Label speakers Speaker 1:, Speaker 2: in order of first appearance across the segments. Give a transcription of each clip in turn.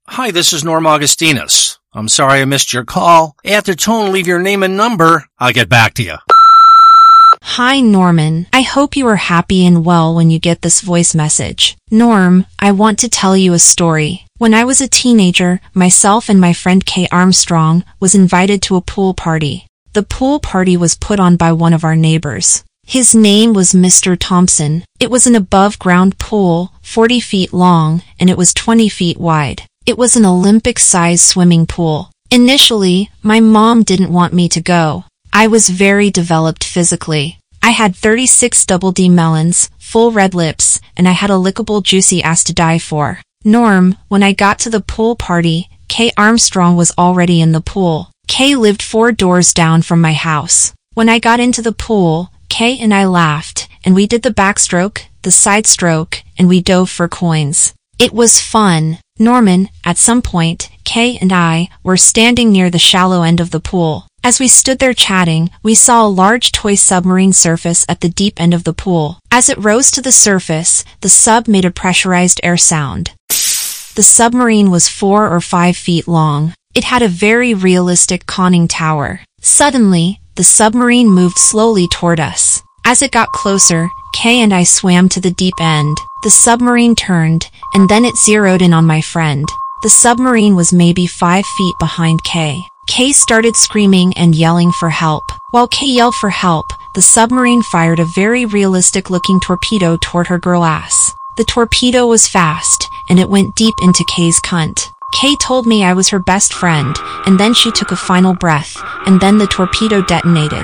Speaker 1: Hi, this is Norm Augustinus. I'm sorry I missed your call. At the tone, leave your name and number. I'll get back to you.
Speaker 2: Hi, Norman. I hope you are happy and well when you get this voice message. Norm, I want to tell you a story. When I was a teenager, myself and my friend Kay Armstrong was invited to a pool party. The pool party was put on by one of our neighbors. His name was Mr. Thompson. It was an above-ground pool, 40 feet long, and it was 20 feet wide. It was an Olympic-sized swimming pool. Initially, my mom didn't want me to go. I was very developed physically. I had 36 double D melons, full red lips, and I had a lickable juicy ass to die for. Norm, when I got to the pool party, Kay Armstrong was already in the pool. Kay lived 4 doors down from my house. When I got into the pool, Kay and I laughed, and we did the backstroke, the side stroke, and we dove for coins. It was fun. Norman, at some point, Kay and I were standing near the shallow end of the pool. As we stood there chatting, we saw a large toy submarine surface at the deep end of the pool. As it rose to the surface, the sub made a pressurized air sound. The submarine was 4 or 5 feet long. It had a very realistic conning tower. Suddenly, the submarine moved slowly toward us. As it got closer, Kay and I swam to the deep end. The submarine turned, and then it zeroed in on my friend. The submarine was maybe 5 feet behind Kay. Kay started screaming and yelling for help. While Kay yelled for help, the submarine fired a very realistic-looking torpedo toward her girl ass. The torpedo was fast, and it went deep into Kay's cunt. Kay told me I was her best friend, and then she took a final breath, and then the torpedo detonated.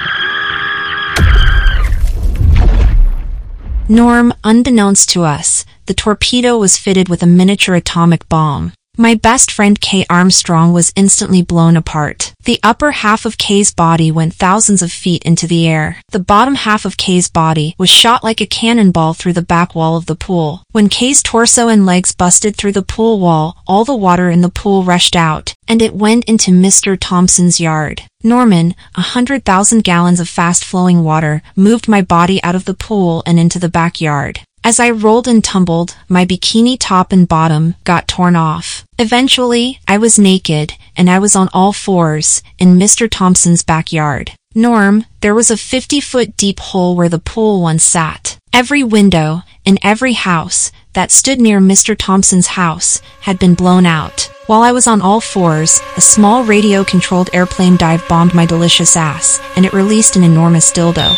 Speaker 2: Norm, unbeknownst to us, the torpedo was fitted with a miniature atomic bomb. My best friend Kay Armstrong was instantly blown apart. The upper half of Kay's body went thousands of feet into the air. The bottom half of Kay's body was shot like a cannonball through the back wall of the pool. When Kay's torso and legs busted through the pool wall, all the water in the pool rushed out, and it went into Mr. Thompson's yard. Norman, 100,000 gallons of fast-flowing water moved my body out of the pool and into the backyard. As I rolled and tumbled, my bikini top and bottom got torn off. Eventually, I was naked, and I was on all fours in Mr. Thompson's backyard. Norm, there was a 50-foot deep hole where the pool once sat. Every window in every house that stood near Mr. Thompson's house had been blown out. While I was on all fours, a small radio-controlled airplane dive-bombed my delicious ass, and it released an enormous dildo.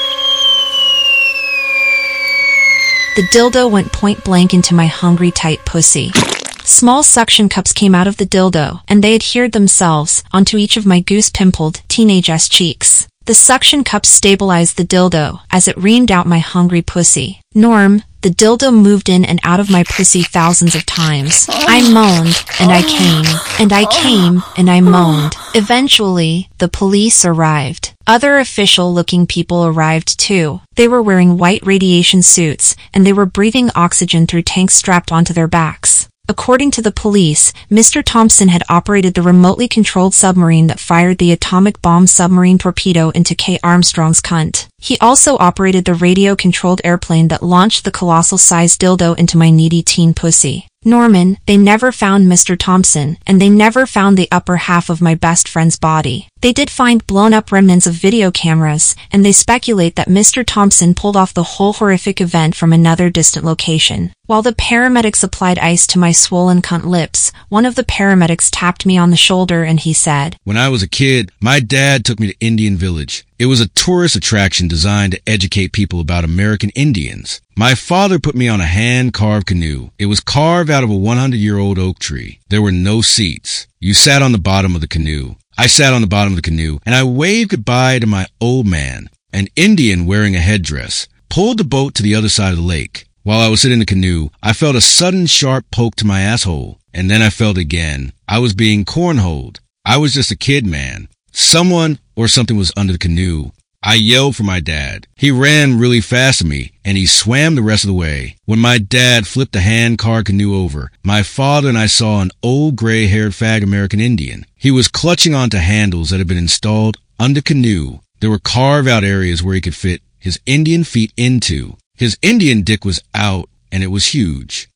Speaker 2: The dildo went point-blank into my hungry, tight pussy. Small suction cups came out of the dildo, and they adhered themselves onto each of my goose-pimpled teenage-ass cheeks. The suction cups stabilized the dildo as it reamed out my hungry pussy. Norm, the dildo moved in and out of my pussy thousands of times. I moaned, and I came, and I came, and I moaned. Eventually, the police arrived. Other official-looking people arrived too. They were wearing white radiation suits, and they were breathing oxygen through tanks strapped onto their backs. According to the police, Mr. Thompson had operated the remotely controlled submarine that fired the atomic bomb submarine torpedo into Kay Armstrong's cunt. He also operated the radio-controlled airplane that launched the colossal-sized dildo into my needy teen pussy. Norman, they never found Mr. Thompson, and they never found the upper half of my best friend's body. They did find blown-up remnants of video cameras, and they speculate that Mr. Thompson pulled off the whole horrific event from another distant location. While the paramedics applied ice to my swollen cunt lips, one of the paramedics tapped me on the shoulder and he said,
Speaker 3: "When I was a kid, my dad took me to Indian Village. It was a tourist attraction designed to educate people about American Indians. My father put me on a hand-carved canoe. It was carved out of a 100-year-old oak tree. There were no seats. You sat on the bottom of the canoe. I sat on the bottom of the canoe, and I waved goodbye to my old man. An Indian wearing a headdress pulled the boat to the other side of the lake. While I was sitting in the canoe, I felt a sudden sharp poke to my asshole, and then I felt again. I was being cornholed. I was just a kid, man. Someone or something was under the canoe. I yelled for my dad. He ran really fast to me, and he swam the rest of the way. When my dad flipped the hand-carved canoe over, my father and I saw an old gray-haired fag American Indian. He was clutching onto handles that had been installed under the canoe. There were carved-out areas where he could fit his Indian feet into. His Indian dick was out, and it was huge.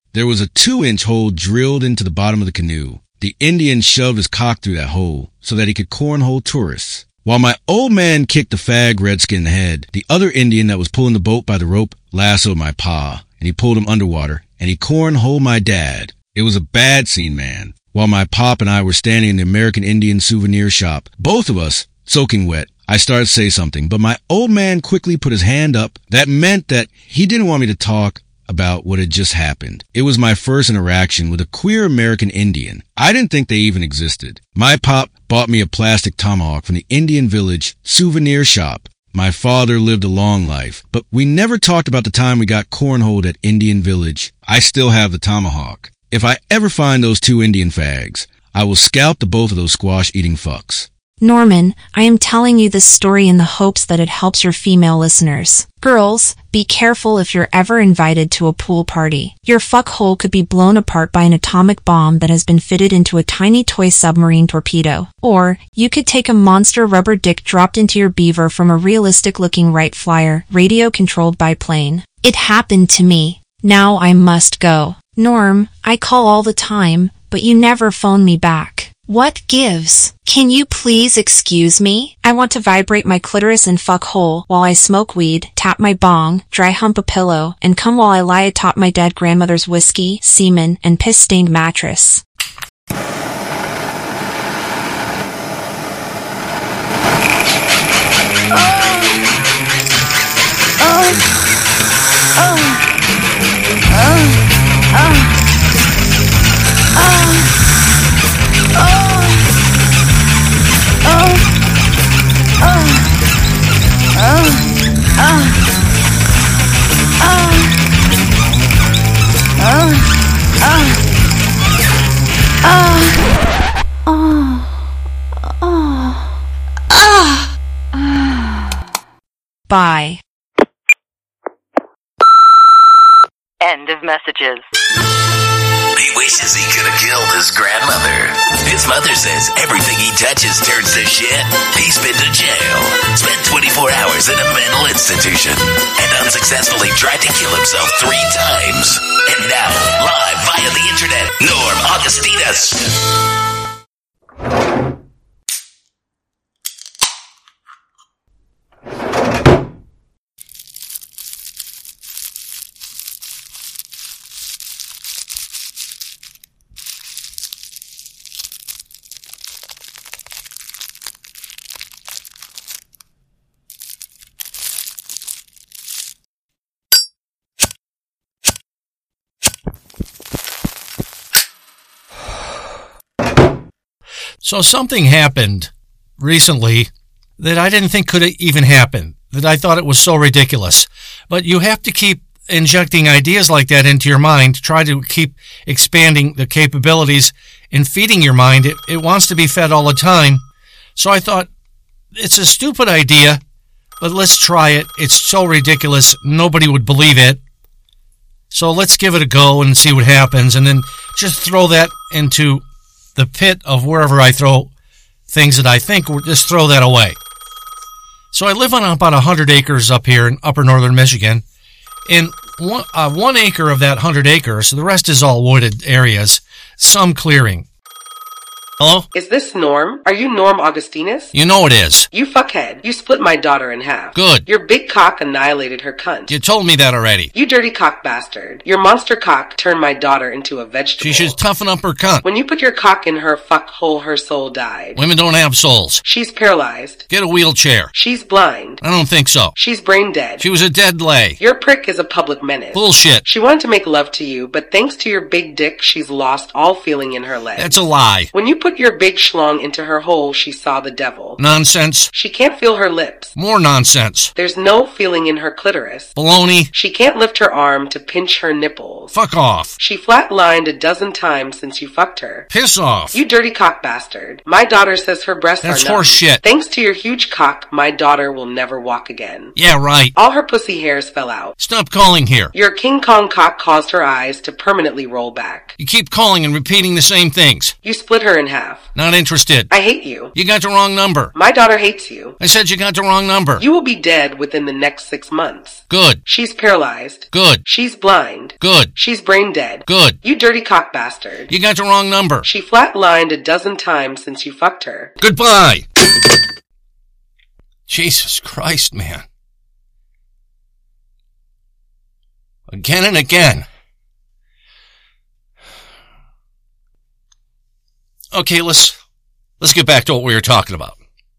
Speaker 3: There was a 2-inch hole drilled into the bottom of the canoe. The Indian shoved his cock through that hole so that he could cornhole tourists. While my old man kicked the fag redskin in the head, the other Indian that was pulling the boat by the rope lassoed my pa, and he pulled him underwater, and he cornholed my dad. It was a bad scene, man. While my pop and I were standing in the American Indian souvenir shop, both of us soaking wet, I started to say something, but my old man quickly put his hand up. That meant that he didn't want me to talk about what had just happened. It was my first interaction with a queer American Indian. I didn't think they even existed. My pop bought me a plastic tomahawk from the Indian Village souvenir shop. My father lived a long life, but we never talked about the time we got cornholed at Indian Village. I still have the tomahawk. If I ever find those 2 Indian fags, I will scalp the both of those squash-eating fucks.
Speaker 2: Norman, I am telling you this story in the hopes that it helps your female listeners. Girls, be careful if you're ever invited to a pool party. Your fuckhole could be blown apart by an atomic bomb that has been fitted into a tiny toy submarine torpedo. Or, you could take a monster rubber dick dropped into your beaver from a realistic-looking Wright Flyer, radio-controlled biplane. It happened to me. Now I must go. Norm, I call all the time, but you never phone me back. What gives? Can you please excuse me? I want to vibrate my clitoris and fuck hole while I smoke weed, tap my bong, dry hump a pillow, and come while I lie atop my dead grandmother's whiskey, semen, and piss-stained mattress. Bye.
Speaker 4: End of messages.
Speaker 5: He wishes he could have killed his grandmother. His mother says everything he touches turns to shit. He's been to jail, spent 24 hours in a mental institution, and unsuccessfully tried to kill himself 3 times. And now, live via the internet, Norm Augustinus.
Speaker 1: So something happened recently that I didn't think could even happen, that I thought it was so ridiculous. But you have to keep injecting ideas like that into your mind, try to keep expanding the capabilities and feeding your mind. It wants to be fed all the time. So I thought, it's a stupid idea, but let's try it. It's so ridiculous, nobody would believe it. So let's give it a go and see what happens, and then just throw that into the pit of wherever I throw things that I think, just throw that away. So I live on about 100 acres up here in upper northern Michigan, and 1 acre of that 100 acres, so the rest is all wooded areas, some clearing. Hello?
Speaker 6: Is this Norm? Are you Norm Augustinus?
Speaker 1: You know it is.
Speaker 6: You fuckhead. You split my daughter in half.
Speaker 1: Good.
Speaker 6: Your big cock annihilated her cunt.
Speaker 1: You told me that already.
Speaker 6: You dirty cock bastard. Your monster cock turned my daughter into a vegetable.
Speaker 1: She should toughen up her cunt.
Speaker 6: When you put your cock in her fuck hole, her soul died.
Speaker 1: Women don't have souls.
Speaker 6: She's paralyzed.
Speaker 1: Get a wheelchair.
Speaker 6: She's blind.
Speaker 1: I don't think so.
Speaker 6: She's brain dead.
Speaker 1: She was a dead lay.
Speaker 6: Your prick is a public menace.
Speaker 1: Bullshit.
Speaker 6: She wanted to make love to you, but thanks to your big dick, she's lost all feeling in her legs.
Speaker 1: That's a lie.
Speaker 6: When you put your big schlong into her hole, she saw the devil.
Speaker 1: Nonsense.
Speaker 6: She can't feel her lips.
Speaker 1: More nonsense.
Speaker 6: There's no feeling in her clitoris.
Speaker 1: Baloney.
Speaker 6: She can't lift her arm to pinch her nipples.
Speaker 1: Fuck off.
Speaker 6: She flatlined a dozen times since you fucked her.
Speaker 1: Piss off.
Speaker 6: You dirty cock bastard. My daughter says her breasts
Speaker 1: That's
Speaker 6: are numb.
Speaker 1: horse shit.
Speaker 6: Thanks to your huge cock, my daughter will never walk again.
Speaker 1: Yeah, right.
Speaker 6: All her pussy hairs fell out.
Speaker 1: Stop calling here.
Speaker 6: Your King Kong cock caused her eyes to permanently roll back.
Speaker 1: You keep calling and repeating the same things.
Speaker 6: You split her in half. behalf.
Speaker 1: Not interested.
Speaker 6: I hate you.
Speaker 1: You got the wrong number.
Speaker 6: My daughter hates you.
Speaker 1: I said you got the wrong number.
Speaker 6: You will be dead within the next 6 months.
Speaker 1: Good.
Speaker 6: She's paralyzed.
Speaker 1: Good.
Speaker 6: She's blind.
Speaker 1: Good.
Speaker 6: She's brain dead.
Speaker 1: Good.
Speaker 6: You dirty cock bastard.
Speaker 1: You got the wrong number.
Speaker 6: She flatlined a dozen times since you fucked her.
Speaker 1: Goodbye. Jesus Christ, man. Again and again. Okay, let's get back to what we were talking about.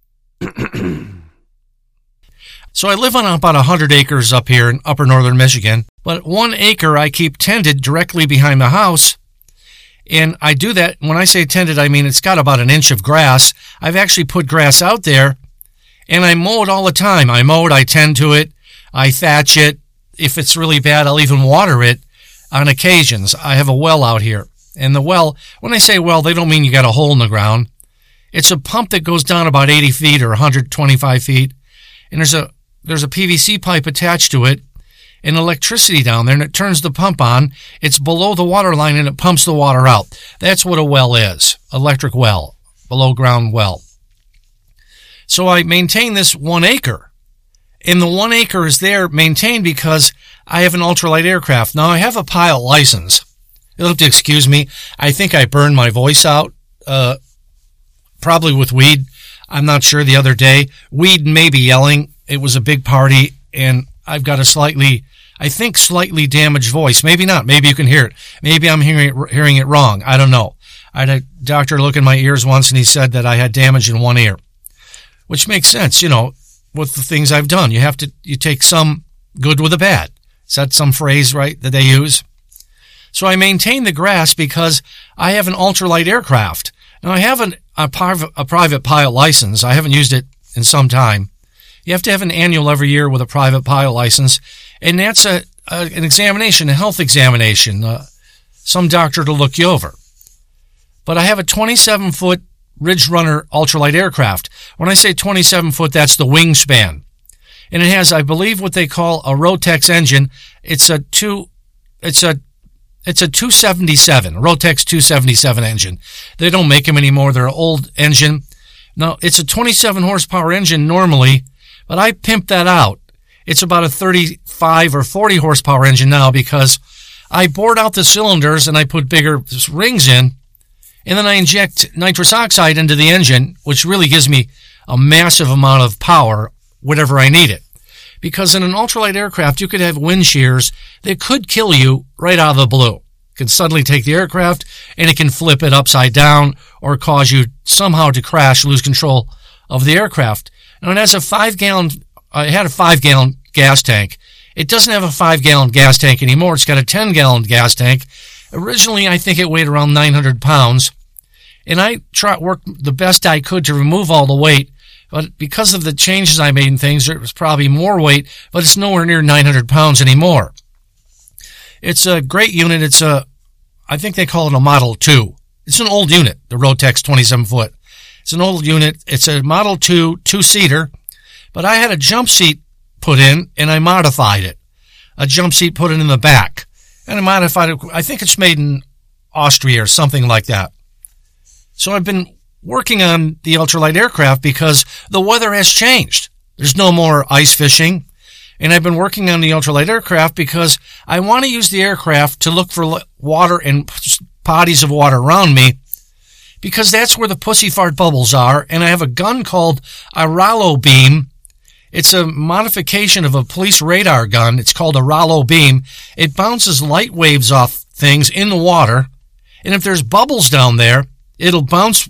Speaker 1: So I live on about 100 acres up here in upper northern Michigan, but 1 acre I keep tended directly behind the house. And I do that, when I say tended, I mean it's got about an inch of grass. I've actually put grass out there, and I mow it all the time. I mow it, I tend to it, I thatch it. If it's really bad, I'll even water it on occasions. I have a well out here. And the well, when I say well, they don't mean you got a hole in the ground. It's a pump that goes down about 80 feet or 125 feet. And there's a PVC pipe attached to it and electricity down there, and it turns the pump on. It's below the water line, and it pumps the water out. That's what a well is, electric well, below ground well. So I maintain this 1 acre. And the 1 acre is there maintained because I have an ultralight aircraft. Now, I have a pilot license. You'll have to excuse me. I think I burned my voice out, probably with weed. I'm not sure the other day. Weed may be yelling. It was a big party, and I've got a slightly damaged voice. Maybe not. Maybe you can hear it. Maybe I'm hearing it wrong. I don't know. I had a doctor look in my ears once, and he said that I had damage in one ear, which makes sense, with the things I've done. You take some good with the bad. Is that some phrase, right, that they use? So I maintain the grass because I have an ultralight aircraft. Now, I have a private pilot license. I haven't used it in some time. You have to have an annual every year with a private pilot license, and that's an examination, a health examination, some doctor to look you over. But I have a 27-foot Ridge Runner ultralight aircraft. When I say 27 foot, that's the wingspan. And it has, I believe, what they call a Rotex engine. It's a 277, Rotex 277 engine. They don't make them anymore. They're an old engine. Now, it's a 27 horsepower engine normally, but I pimped that out. It's about a 35 or 40 horsepower engine now because I bored out the cylinders and I put bigger rings in, and then I inject nitrous oxide into the engine, which really gives me a massive amount of power, whatever I need it. Because in an ultralight aircraft, you could have wind shears that could kill you right out of the blue. It can suddenly take the aircraft, and it can flip it upside down or cause you somehow to crash, lose control of the aircraft. Now, it has a 5-gallon, it had a 5-gallon gas tank. It doesn't have a 5-gallon gas tank anymore. It's got a 10-gallon gas tank. Originally, I think it weighed around 900 pounds, and I worked the best I could to remove all the weight, but because of the changes I made in things, there was probably more weight, but it's nowhere near 900 pounds anymore. It's a great unit. I think they call it a Model 2. It's an old unit, the Rotex 27 foot. It's an old unit. It's a Model 2 two-seater, but I had a jump seat put in, and I modified it. A jump seat put in the back. And I modified it. I think it's made in Austria or something like that. So I've been working on the ultralight aircraft because the weather has changed. There's no more ice fishing. And I've been working on the ultralight aircraft because I want to use the aircraft to look for water and bodies of water around me, because that's where the pussy fart bubbles are. And I have a gun called a Rollo beam. It's a modification of a police radar gun. It's called a Rollo beam. It bounces light waves off things in the water. And if there's bubbles down there, it'll bounce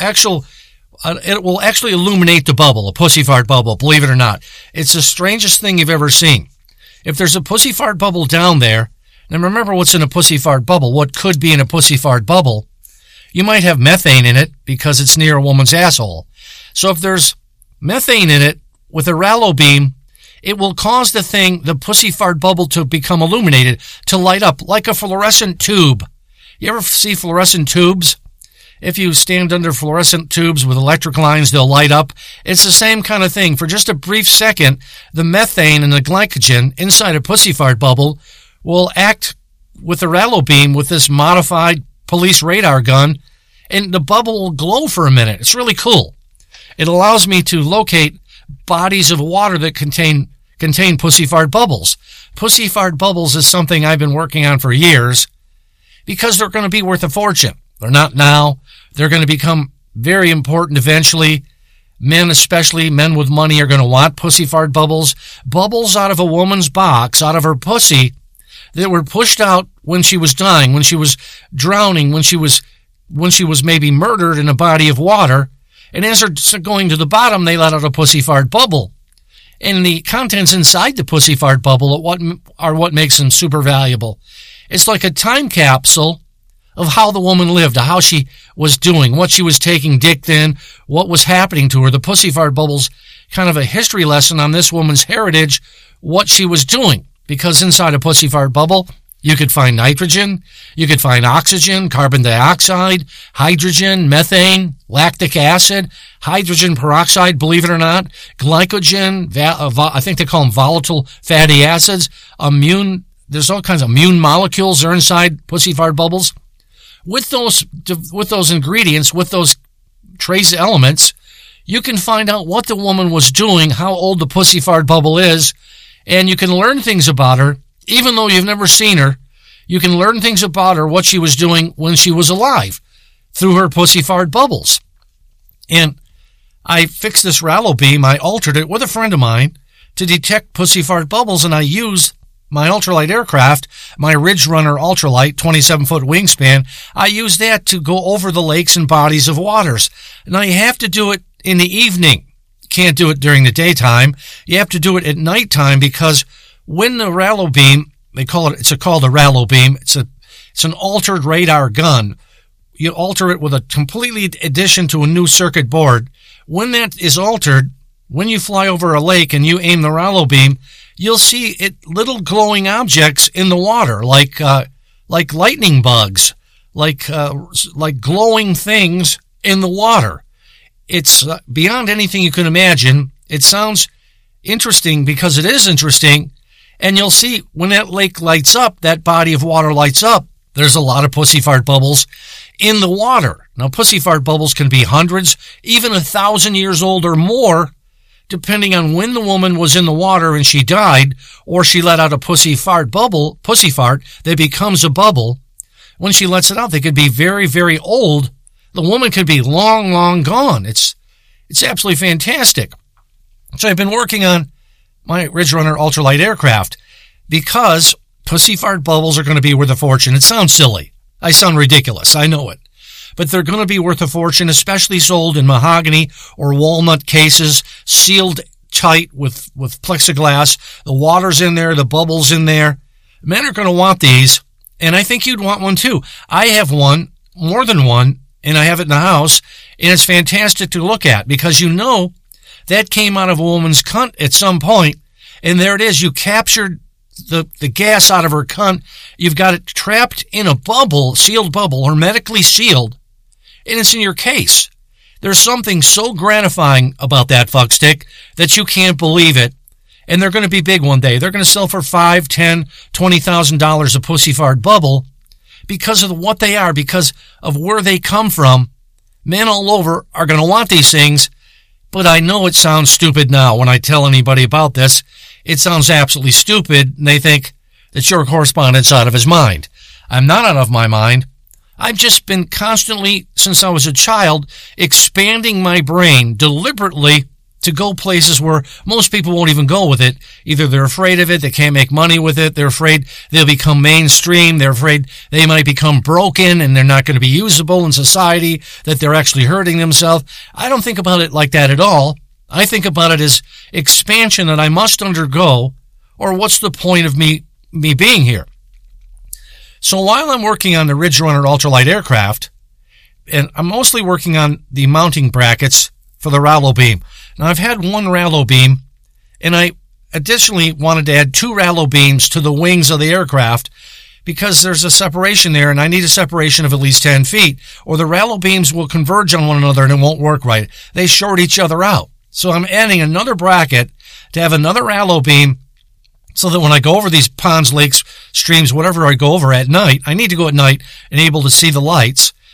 Speaker 1: it will actually illuminate the bubble, a pussy fart bubble, believe it or not. It's the strangest thing you've ever seen. If there's a pussy fart bubble down there, and remember what's in a pussy fart bubble, what could be in a pussy fart bubble, you might have methane in it because it's near a woman's asshole. So if there's methane in it with a Rollo beam, it will cause the pussy fart bubble to become illuminated, to light up like a fluorescent tube. You ever see fluorescent tubes? If you stand under fluorescent tubes with electric lines, they'll light up. It's the same kind of thing. For just a brief second, the methane and the glycogen inside a pussy fart bubble will act with the Rollo beam with this modified police radar gun, and the bubble will glow for a minute. It's really cool. It allows me to locate bodies of water that contain pussy fart bubbles. Pussy fart bubbles is something I've been working on for years because they're going to be worth a fortune. They're not now. They're going to become very important eventually. Men, especially men with money, are going to want pussy fart bubbles. Bubbles out of a woman's box, out of her pussy, that were pushed out when she was dying, when she was drowning, when she was maybe murdered in a body of water. And as they're going to the bottom, they let out a pussy fart bubble. And the contents inside the pussy fart bubble are what makes them super valuable. It's like a time capsule of how the woman lived, how she was doing, what she was taking dick then, what was happening to her. The pussy fart bubble's kind of a history lesson on this woman's heritage, what she was doing. Because inside a pussy fart bubble, you could find nitrogen, you could find oxygen, carbon dioxide, hydrogen, methane, lactic acid, hydrogen peroxide, believe it or not, glycogen, I think they call them volatile fatty acids, there's all kinds of immune molecules that are inside pussy fart bubbles. With those ingredients, with those trace elements, you can find out what the woman was doing, how old the pussy fart bubble is, and you can learn things about her. Even though you've never seen her, you can learn things about her, what she was doing when she was alive, through her pussy fart bubbles. And I fixed this Rallo beam. I altered it with a friend of mine to detect pussy fart bubbles, and I use my ultralight aircraft, my Ridge Runner ultralight, 27-foot wingspan. I use that to go over the lakes and bodies of waters. Now, you have to do it in the evening. You can't do it during the daytime. You have to do it at nighttime because when the Rallo beam, it's called a Rallo beam. It's an altered radar gun. You alter it with a completely addition to a new circuit board. When that is altered, when you fly over a lake and you aim the Rallo beam, you'll see little glowing objects in the water, like lightning bugs, like glowing things in the water. It's beyond anything you can imagine. It sounds interesting because it is interesting. And you'll see when that lake lights up, that body of water lights up, there's a lot of pussy fart bubbles in the water. Now, pussy fart bubbles can be hundreds, even 1,000 years old or more, depending on when the woman was in the water and she died, or she let out a pussy fart that becomes a bubble. When she lets it out, they could be very, very old. The woman could be long, long gone. It's absolutely fantastic. So I've been working on my Ridge Runner ultralight aircraft because pussy fart bubbles are going to be worth a fortune. It sounds silly. I sound ridiculous. I know it. But they're going to be worth a fortune, especially sold in mahogany or walnut cases, sealed tight with plexiglass. The water's in there, the bubble's in there. Men are going to want these, and I think you'd want one too. I have one, more than one, and I have it in the house, and it's fantastic to look at because you know that came out of a woman's cunt at some point, and there it is. You captured the gas out of her cunt. You've got it trapped in a bubble, sealed bubble, hermetically sealed, and it's in your case. There's something so gratifying about that fuckstick that you can't believe it, and they're going to be big one day. They're going to sell for $5,000, $10,000, $20,000 a pussy fart bubble because of what they are, because of where they come from. Men all over are going to want these things. But I know it sounds stupid now when I tell anybody about this. It sounds absolutely stupid, and they think that your correspondent's out of his mind. I'm not out of my mind. I've just been constantly, since I was a child, expanding my brain deliberately to go places where most people won't even go with it. Either they're afraid of it, they can't make money with it, they're afraid they'll become mainstream, they're afraid they might become broken and they're not going to be usable in society, that they're actually hurting themselves. I don't think about it like that at all. I think about it as expansion that I must undergo, or what's the point of me being here? So while I'm working on the Ridge Runner ultralight aircraft, and I'm mostly working on the mounting brackets for the Rallo beam. Now, I've had one Rallo beam, and I additionally wanted to add 2 Rallo beams to the wings of the aircraft because there's a separation there, and I need a separation of at least 10 feet, or the Rallo beams will converge on one another and it won't work right. They short each other out. So I'm adding another bracket to have another Rallo beam so that when I go over these ponds, lakes, streams, whatever I go over at night, I need to go at night and able to see the lights.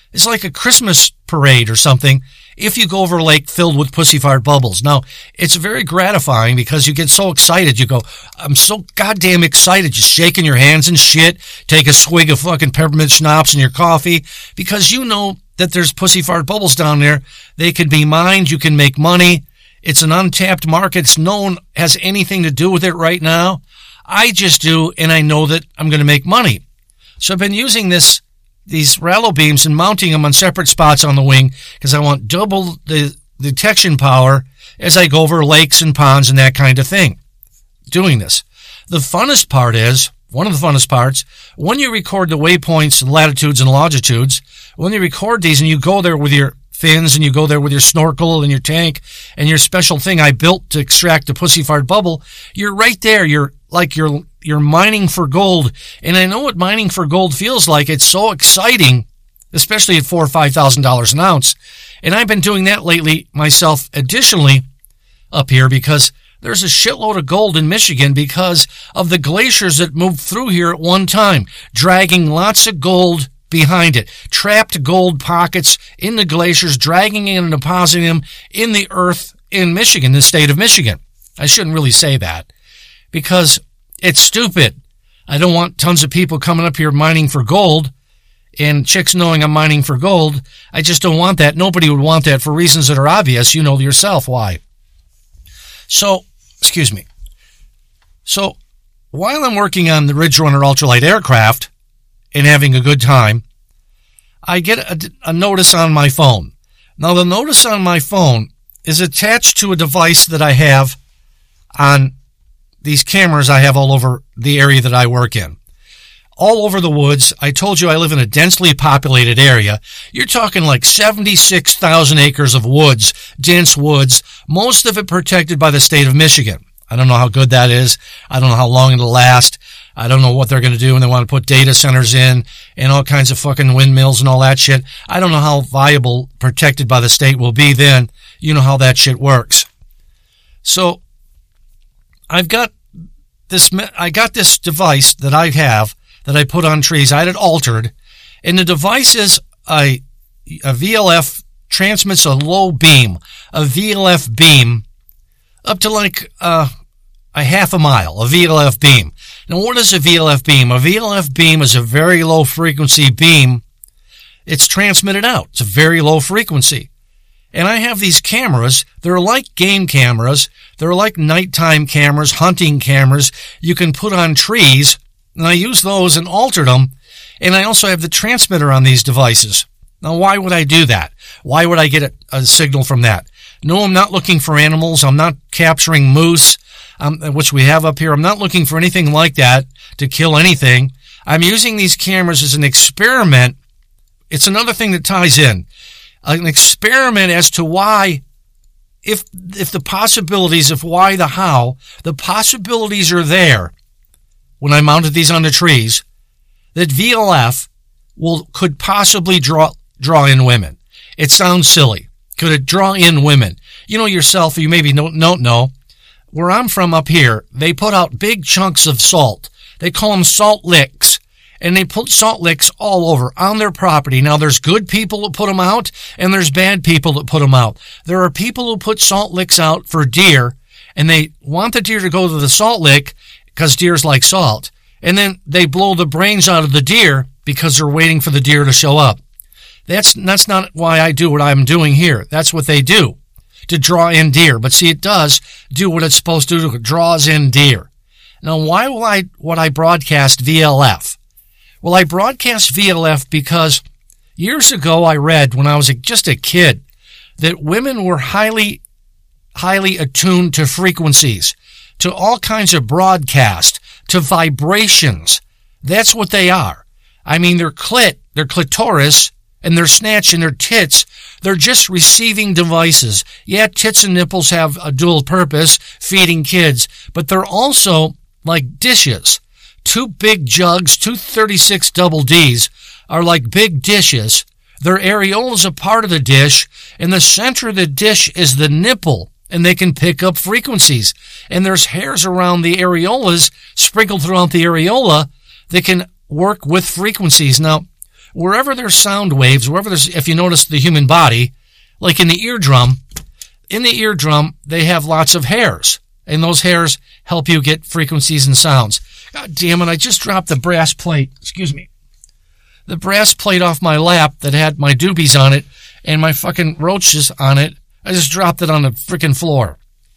Speaker 1: It's like a Christmas parade or something if you go over a lake filled with pussy fart bubbles. Now, it's very gratifying because you get so excited. You go, I'm so goddamn excited. You're shaking your hands and shit. Take a swig of fucking peppermint schnapps in your coffee because you know that there's pussy fart bubbles down there. They can be mined. You can make money. It's an untapped market. It's no one has anything to do with it right now. I just do, and I know that I'm going to make money. So I've been using these Rallo beams and mounting them on separate spots on the wing because I want double the detection power as I go over lakes and ponds and that kind of thing. Doing this. The funnest part is, one of the funnest parts, when you record the waypoints and latitudes and longitudes, when you record these and you go there with your fins and you go there with your snorkel and your tank and your special thing I built to extract the pussy fart bubble, you're right there. You're mining for gold. And I know what mining for gold feels like. It's so exciting, especially at $4,000 or $5,000 an ounce. And I've been doing that lately myself additionally up here because there's a shitload of gold in Michigan because of the glaciers that moved through here at one time, dragging lots of gold behind it. Trapped gold pockets in the glaciers, dragging in and depositing them in the earth in Michigan, the state of Michigan. I shouldn't really say that because it's stupid. I don't want tons of people coming up here mining for gold and chicks knowing I'm mining for gold. I just don't want that. Nobody would want that for reasons that are obvious. You know yourself why. So, So, while I'm working on the Ridge Runner ultralight aircraft and having a good time, I get a notice on my phone. Now, the notice on my phone is attached to a device that I have on these cameras I have all over the area that I work in. All over the woods. I told you I live in a densely populated area. You're talking like 76,000 acres of woods, dense woods, most of it protected by the state of Michigan. I don't know how good that is. I don't know how long it'll last. I don't know what they're going to do when they want to put data centers in and all kinds of fucking windmills and all that shit. I don't know how viable protected by the state will be then. You know how that shit works. So I got this device that I have that I put on trees. I had it altered, and the device is a VLF, transmits a low beam, a VLF beam up to like a half a mile, a VLF beam. Now, what is a VLF beam? A VLF beam is a very low frequency beam. It's transmitted out. It's a very low frequency. And I have these cameras. They're like game cameras. They're like nighttime cameras, hunting cameras you can put on trees. And I use those and altered them. And I also have the transmitter on these devices. Now, why would I do that? Why would I get a signal from that? No, I'm not looking for animals. I'm not capturing moose, which we have up here. I'm not looking for anything like that to kill anything. I'm using these cameras as an experiment. It's another thing that ties in. An experiment as to why, if the possibilities of why, the how, the possibilities are there when I mounted these on the trees, that VLF could possibly draw in women. It sounds silly. Could it draw in women? You know yourself, you maybe don't know, where I'm from up here, they put out big chunks of salt. They call them salt licks. And they put salt licks all over on their property. Now, there's good people that put them out, and there's bad people that put them out. There are people who put salt licks out for deer, and they want the deer to go to the salt lick because deers like salt. And then they blow the brains out of the deer because they're waiting for the deer to show up. That's not why I do what I'm doing here. That's what they do, to draw in deer. But see, it does do what it's supposed to do. It draws in deer. Now, why would I broadcast VLF? Well, I broadcast VLF because years ago I read, when I was just a kid, that women were highly attuned to frequencies, to all kinds of broadcast, to vibrations. That's what they are. I mean, their clitoris, and their snatch and their tits, they're just receiving devices. Yeah, tits and nipples have a dual purpose, feeding kids, but they're also like dishes. Two big jugs, 236 double Ds, are like big dishes. Their areola is a part of the dish. In the center of the dish is the nipple, and they can pick up frequencies. And there's hairs around the areolas, sprinkled throughout the areola, that can work with frequencies. Now, wherever there's sound waves, if you notice the human body, like in the eardrum, they have lots of hairs, and those hairs help you get frequencies and sounds. God damn it, I just dropped the brass plate. Excuse me. The brass plate off my lap that had my doobies on it and my fucking roaches on it. I just dropped it on the freaking floor.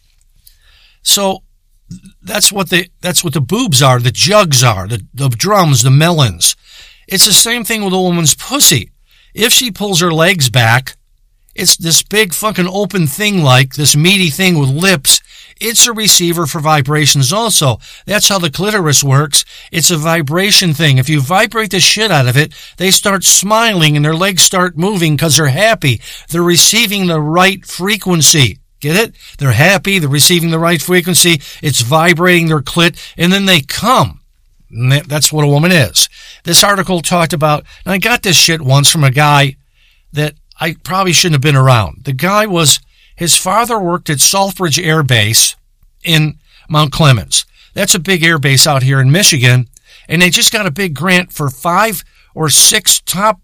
Speaker 1: So that's what the boobs are, the jugs are, the drums, the melons. It's the same thing with a woman's pussy. If she pulls her legs back, it's this big fucking open thing, like this meaty thing with lips. It's a receiver for vibrations also. That's how the clitoris works. It's a vibration thing. If you vibrate the shit out of it, they start smiling and their legs start moving because they're happy. They're receiving the right frequency. Get it? They're happy. They're receiving the right frequency. It's vibrating their clit, and then they come. And that's what a woman is. This article talked about, and I got this shit once from a guy that I probably shouldn't have been around. The guy his father worked at Saltbridge Air Base in Mount Clemens. That's a big air base out here in Michigan, and they just got a big grant for 5 or 6 top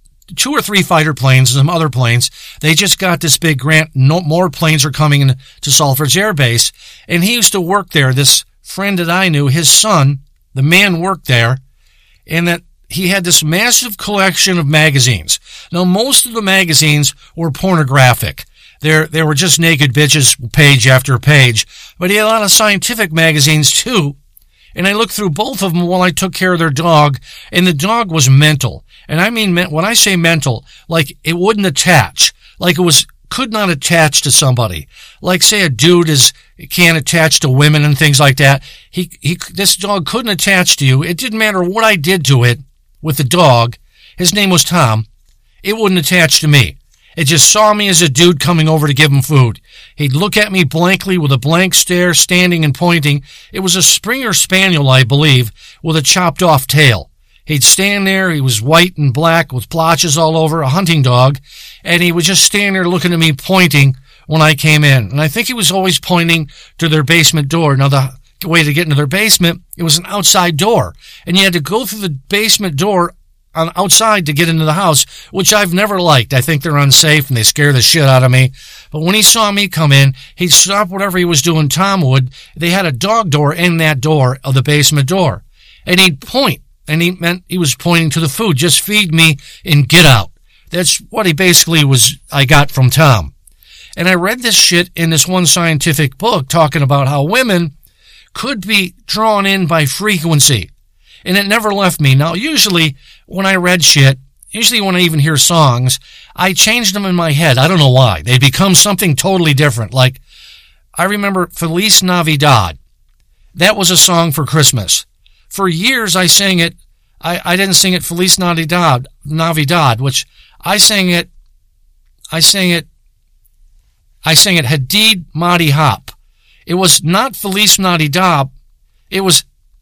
Speaker 1: 2 or 3 fighter planes and some other planes. They just got this big grant. No more planes are coming in to Saltbridge Air Base. And he used to work there. This friend that I knew, his son, the man worked there, and that he had this massive collection of magazines. Now, most of the magazines were pornographic. They were just naked bitches, page after page. But he had a lot of scientific magazines, too. And I looked through both of them while I took care of their dog, and the dog was mental. And I mean, when I say mental, like it wouldn't attach, like could not attach to somebody. Like say a dude can't attach to women and things like that. This dog couldn't attach to you. It didn't matter what I did to it with the dog. His name was Tom. It wouldn't attach to me. It just saw me as a dude coming over to give him food. He'd look at me blankly with a blank stare, standing and pointing. It was a Springer Spaniel, I believe, with a chopped off tail. He'd stand there. He was white and black with blotches all over, a hunting dog, and he would just stand there looking at me, pointing when I came in. And I think he was always pointing to their basement door. Now, the way to get into their basement, it was an outside door, and you had to go through the basement door on outside to get into the house, which I've never liked. I think they're unsafe and they scare the shit out of me. But when he saw me come in, he'd stop whatever he was doing, Tom would. They had a dog door in that door of the basement door, and he'd point. And he meant he was pointing to the food. Just feed me and get out. That's what he basically I got from Tom. And I read this shit in this one scientific book talking about how women could be drawn in by frequency. And it never left me. Now, usually when I read shit, when I even hear songs, I changed them in my head. I don't know why. They become something totally different. Like, I remember Feliz Navidad. That was a song for Christmas. For years, I sang it. I didn't sing it Feliz Navidad, which I sang it Hadid Madi Hop. It was not Feliz Navidad. It was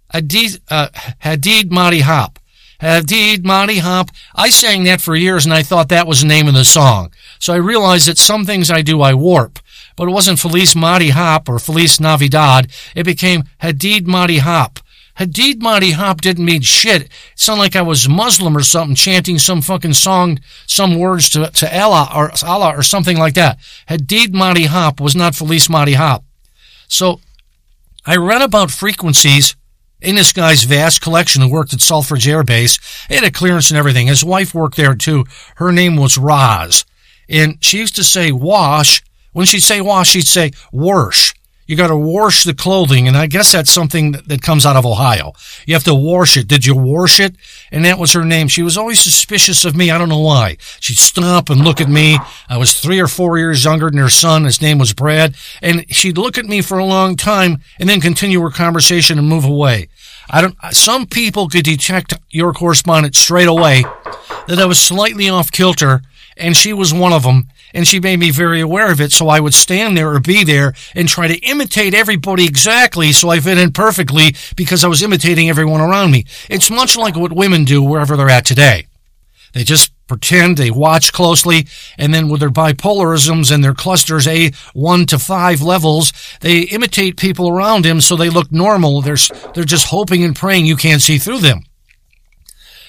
Speaker 1: Hadid Madi Hop. Hadid Madi Hop. I sang that for years, and I thought that was the name of the song. So I realized that some things I do, I warp. But it wasn't Feliz Madi Hop or Feliz Navidad. It became Hadid Madi Hop. Hadid Madi Hop didn't mean shit. It sounded like I was Muslim or something, chanting some fucking song, some words to Allah or something like that. Hadid Madi Hop was not Feliz Madi Hop. So I read about frequencies in this guy's vast collection who worked at Saltbridge Air Base. He had a clearance and everything. His wife worked there too. Her name was Roz. And she used to say wash. When she'd say wash, she'd say wash. You got to wash the clothing, and I guess that's something that comes out of Ohio. You have to wash it. Did you wash it? And that was her name. She was always suspicious of me. I don't know why. She'd stop and look at me. I was 3 or 4 years younger than her son. His name was Brad. And she'd look at me for a long time and then continue her conversation and move away. Some people could detect your correspondent straight away that I was slightly off kilter, and she was one of them. And she made me very aware of it, so I would stand there or be there and try to imitate everybody exactly so I fit in perfectly because I was imitating everyone around me. It's much like what women do wherever they're at today. They just pretend, they watch closely, and then with their bipolarisms and their clusters A1 to 5 levels, they imitate people around them so they look normal. They're just hoping and praying you can't see through them.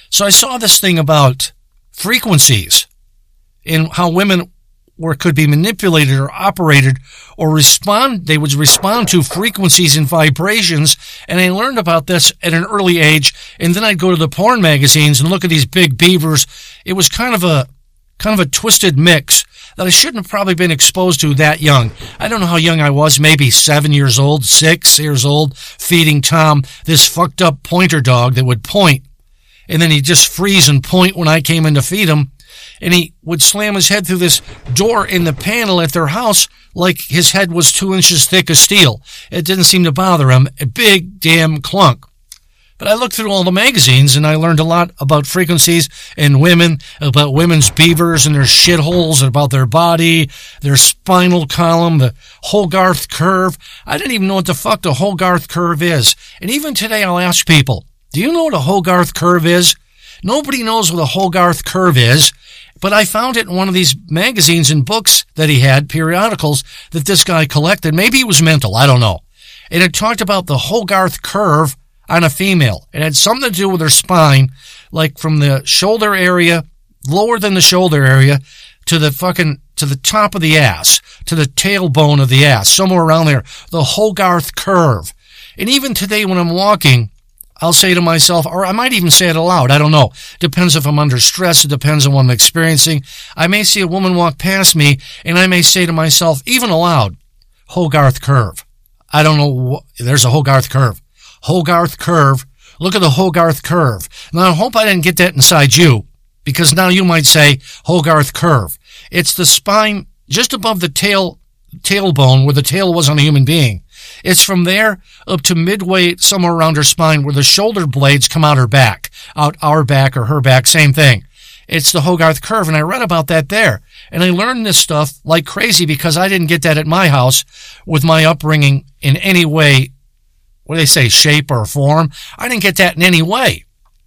Speaker 1: So I saw this thing about frequencies and how women could be manipulated or operated or they would respond to frequencies and vibrations. And I learned about this at an early age. And then I'd go to the porn magazines and look at these big beavers. It was kind of a twisted mix that I shouldn't have probably been exposed to that young. I don't know how young I was, maybe 7 years old, 6 years old, feeding Tom this fucked up pointer dog that would point. And then he'd just freeze and point when I came in to feed him. And he would slam his head through this door in the panel at their house like his head was 2 inches thick of steel. It didn't seem to bother him. A big damn clunk. But I looked through all the magazines and I learned a lot about frequencies and women, about women's beavers and their shitholes, about their body, their spinal column, the Hogarth curve. I didn't even know what the fuck the Hogarth curve is. And even today I'll ask people, do you know what a Hogarth curve is? Nobody knows what a Hogarth curve is, but I found it in one of these magazines and books that he had, periodicals, that this guy collected. Maybe he was mental, I don't know. And it talked about the Hogarth curve on a female. It had something to do with her spine, like from the shoulder area, lower than the shoulder area, to the top of the ass, to the tailbone of the ass, somewhere around there, the Hogarth curve. And even today when I'm walking, I'll say to myself, or I might even say it aloud, I don't know. Depends if I'm under stress, it depends on what I'm experiencing. I may see a woman walk past me, and I may say to myself, even aloud, Hogarth curve. I don't know, there's a Hogarth curve. Hogarth curve. Look at the Hogarth curve. Now, I hope I didn't get that inside you, because now you might say Hogarth curve. It's the spine just above the tailbone where the tail was on a human being. It's from there up to midway somewhere around her spine where the shoulder blades come out her back, out our back or her back, same thing. It's the Hogarth curve, and I read about that there. And I learned this stuff like crazy because I didn't get that at my house with my upbringing in any way. What do they say, shape or form? I didn't get that in any way.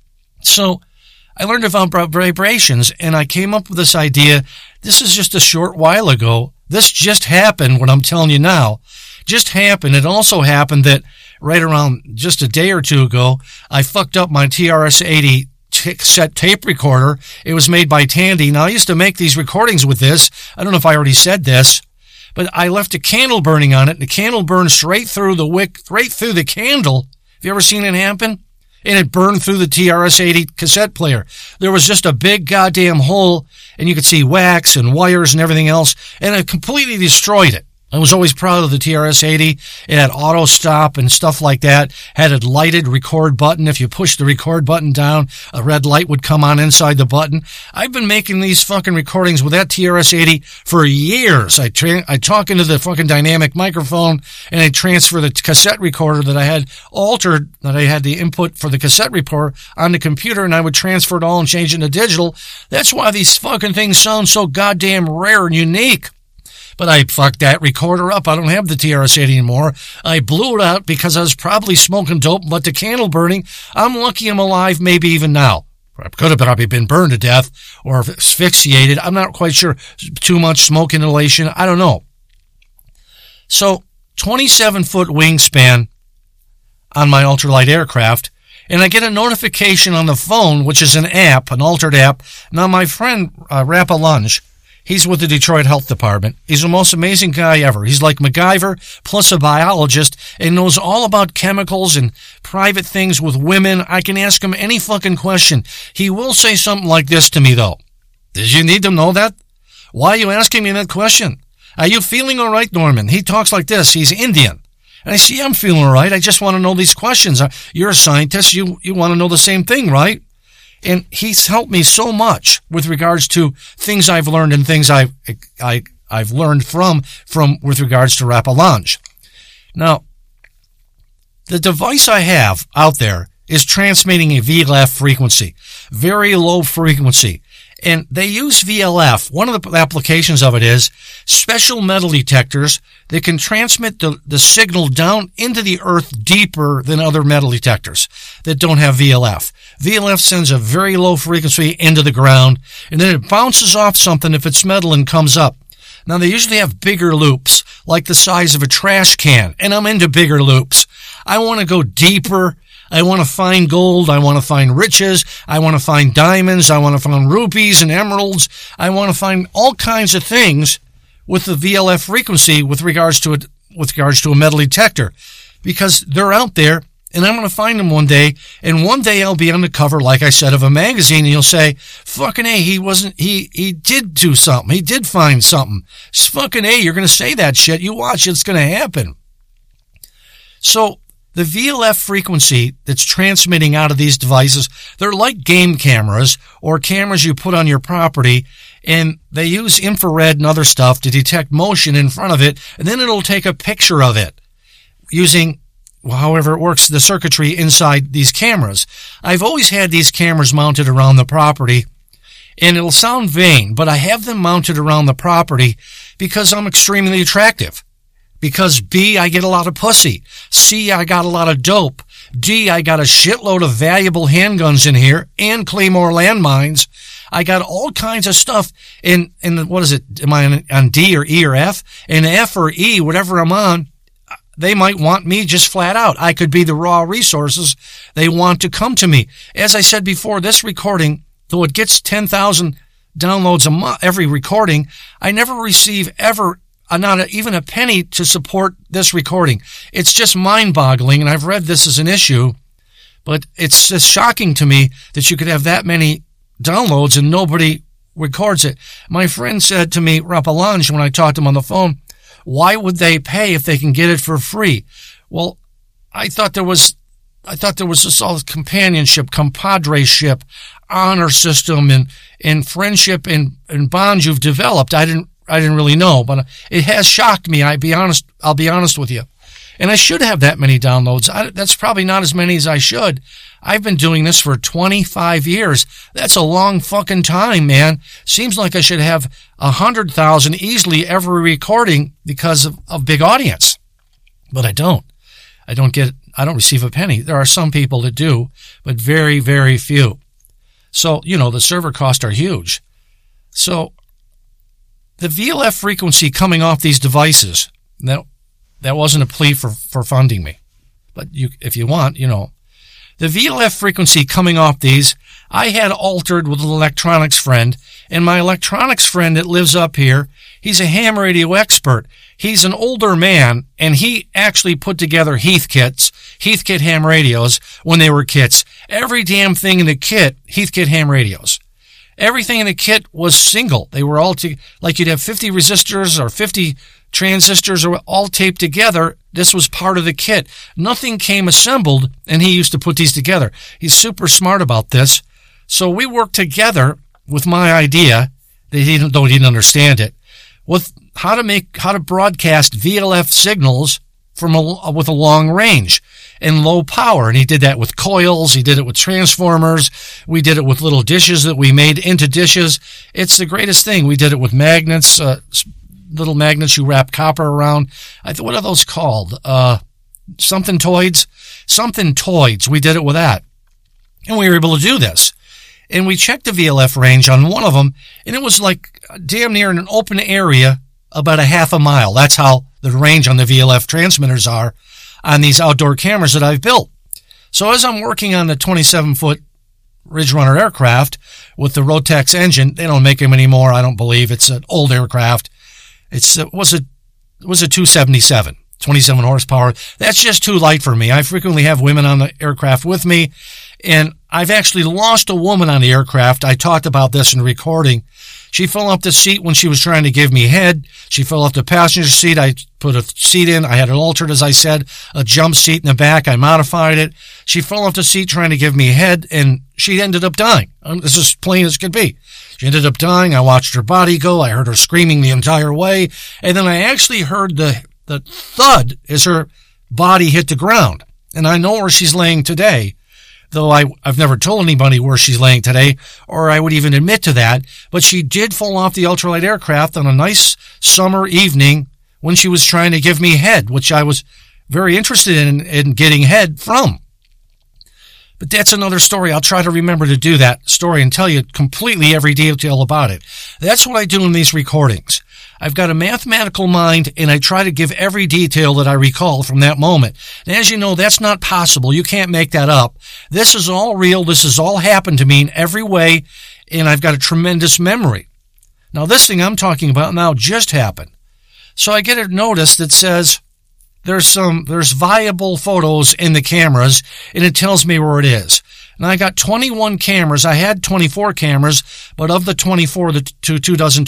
Speaker 1: So I learned about vibrations, and I came up with this idea. This is just a short while ago. This just happened, what I'm telling you now. Just happened. It also happened that right around just a day or two ago, I fucked up my TRS-80 cassette tape recorder. It was made by Tandy. Now, I used to make these recordings with this. I don't know if I already said this. But I left a candle burning on it, and the candle burned straight through the wick, right through the candle. Have you ever seen it happen? And it burned through the TRS-80 cassette player. There was just a big goddamn hole, and you could see wax and wires and everything else, and it completely destroyed it. I was always proud of the TRS-80. It had auto stop and stuff like that. Had a lighted record button. If you push the record button down, a red light would come on inside the button. I've been making these fucking recordings with that TRS-80 for years. I talk into the fucking dynamic microphone, and I transfer the cassette recorder that I had altered, that I had the input for the cassette recorder on the computer, and I would transfer it all and change it to digital. That's why these fucking things sound so goddamn rare and unique. But I fucked that recorder up. I don't have the TRS-80 anymore. I blew it out because I was probably smoking dope, but the candle burning. I'm lucky I'm alive, maybe even now. I could have probably been burned to death or asphyxiated. I'm not quite sure. Too much smoke inhalation. I don't know. So, 27-foot wingspan on my ultralight aircraft, and I get a notification on the phone, which is an app, an altered app. Now, my friend, Rappa Lunge, he's with the Detroit Health Department. He's the most amazing guy ever. He's like MacGyver plus a biologist and knows all about chemicals and private things with women. I can ask him any fucking question. He will say something like this to me, though. Did you need to know that? Why are you asking me that question? Are you feeling all right, Norman? He talks like this. He's Indian. And I say, yeah, I'm feeling all right. I just want to know these questions. You're a scientist. You want to know the same thing, right? And he's helped me so much with regards to things I've learned and things I've learned from with regards to Rappa Lunge. Now, the device I have out there is transmitting a VLF frequency, very low frequency. And they use VLF. One of the applications of it is special metal detectors that can transmit the signal down into the earth deeper than other metal detectors that don't have VLF. VLF sends a very low frequency into the ground, and then it bounces off something if it's metal and comes up. Now, they usually have bigger loops, like the size of a trash can, and I'm into bigger loops. I want to go deeper. I want to find gold. I want to find riches. I want to find diamonds. I want to find rubies and emeralds. I want to find all kinds of things with the VLF frequency with regards to a metal detector, because they're out there, and I'm going to find them one day, and one day I'll be on the cover, like I said, of a magazine, and you'll say, fucking A, he did do something. He did find something. It's fucking A, you're going to say that shit. You watch, it's going to happen. So the VLF frequency that's transmitting out of these devices, they're like game cameras or cameras you put on your property, and they use infrared and other stuff to detect motion in front of it, and then it'll take a picture of it using, however it works, the circuitry inside these cameras. I've always had these cameras mounted around the property, and it'll sound vain, but I have them mounted around the property because I'm extremely attractive. Because B, I get a lot of pussy. C, I got a lot of dope. D, I got a shitload of valuable handguns in here and Claymore landmines. I got all kinds of stuff in what is it? Am I on D or E or F? In F or E, whatever I'm on, they might want me just flat out. I could be the raw resources they want to come to me. As I said before, this recording, though it gets 10,000 downloads a month, every recording, I never receive not even a penny to support this recording. It's just mind-boggling, and I've read this as an issue, but it's just shocking to me that you could have that many downloads and nobody records it. My friend said to me, Rapalange, when I talked to him on the phone, why would they pay if they can get it for free? Well, I thought there was this all companionship, compadreship, honor system, and friendship and bonds you've developed. I didn't really know, but it has shocked me. I'll be honest with you. And I should have that many downloads. That's probably not as many as I should. I've been doing this for 25 years. That's a long fucking time, man. Seems like I should have 100,000 easily every recording because of big audience. But I don't. I don't receive a penny. There are some people that do, but very, very few. So, the server costs are huge. So, the VLF frequency coming off these devices, that wasn't a plea for funding me. But if you want, the VLF frequency coming off these, I had altered with an electronics friend, and my electronics friend that lives up here, he's a ham radio expert. He's an older man, and he actually put together Heathkit ham radios when they were kits. Every damn thing in the kit, Heathkit ham radios. Everything in the kit was single. They were all like you'd have 50 resistors or 50 transistors or all taped together. This was part of the kit. Nothing came assembled, and he used to put these together. He's super smart about this. So we worked together with my idea, that he didn't understand it, with how to broadcast VLF signals with a long range and low power. And he did that with coils. He did it with transformers. We did it with little dishes that we made into dishes. It's the greatest thing. We did it with magnets, little magnets you wrap copper around. What are those called? Something toids. We did it with that. And we were able to do this. And we checked the VLF range on one of them, and it was like damn near in an open area about a half a mile. That's how the range on the VLF transmitters are on these outdoor cameras that I've built. So as I'm working on the 27-foot Ridge Runner aircraft with the Rotex engine, they don't make them anymore, I don't believe. It's an old aircraft. It was a 277, 27 horsepower. That's just too light for me. I frequently have women on the aircraft with me, and I've actually lost a woman on the aircraft. I talked about this in recording. She fell off the seat when she was trying to give me head. She fell off the passenger seat. I put a seat in. I had it altered, as I said, a jump seat in the back. I modified it. She fell off the seat trying to give me head, and she ended up dying. This is plain as could be. She ended up dying. I watched her body go. I heard her screaming the entire way. And then I actually heard the thud as her body hit the ground. And I know where she's laying today, though I've never told anybody where she's laying today, or I would even admit to that. But she did fall off the ultralight aircraft on a nice summer evening when she was trying to give me head, which I was very interested in getting head from. But that's another story. I'll try to remember to do that story and tell you completely every detail about it. That's what I do in these recordings. I've got a mathematical mind, and I try to give every detail that I recall from that moment. And as you know, that's not possible. You can't make that up. This is all real. This has all happened to me in every way, and I've got a tremendous memory. Now, this thing I'm talking about now just happened. So I get a notice that says there's viable photos in the cameras, and it tells me where it is. And I got 21 cameras. I had 24 cameras, but of the 24, the two dozen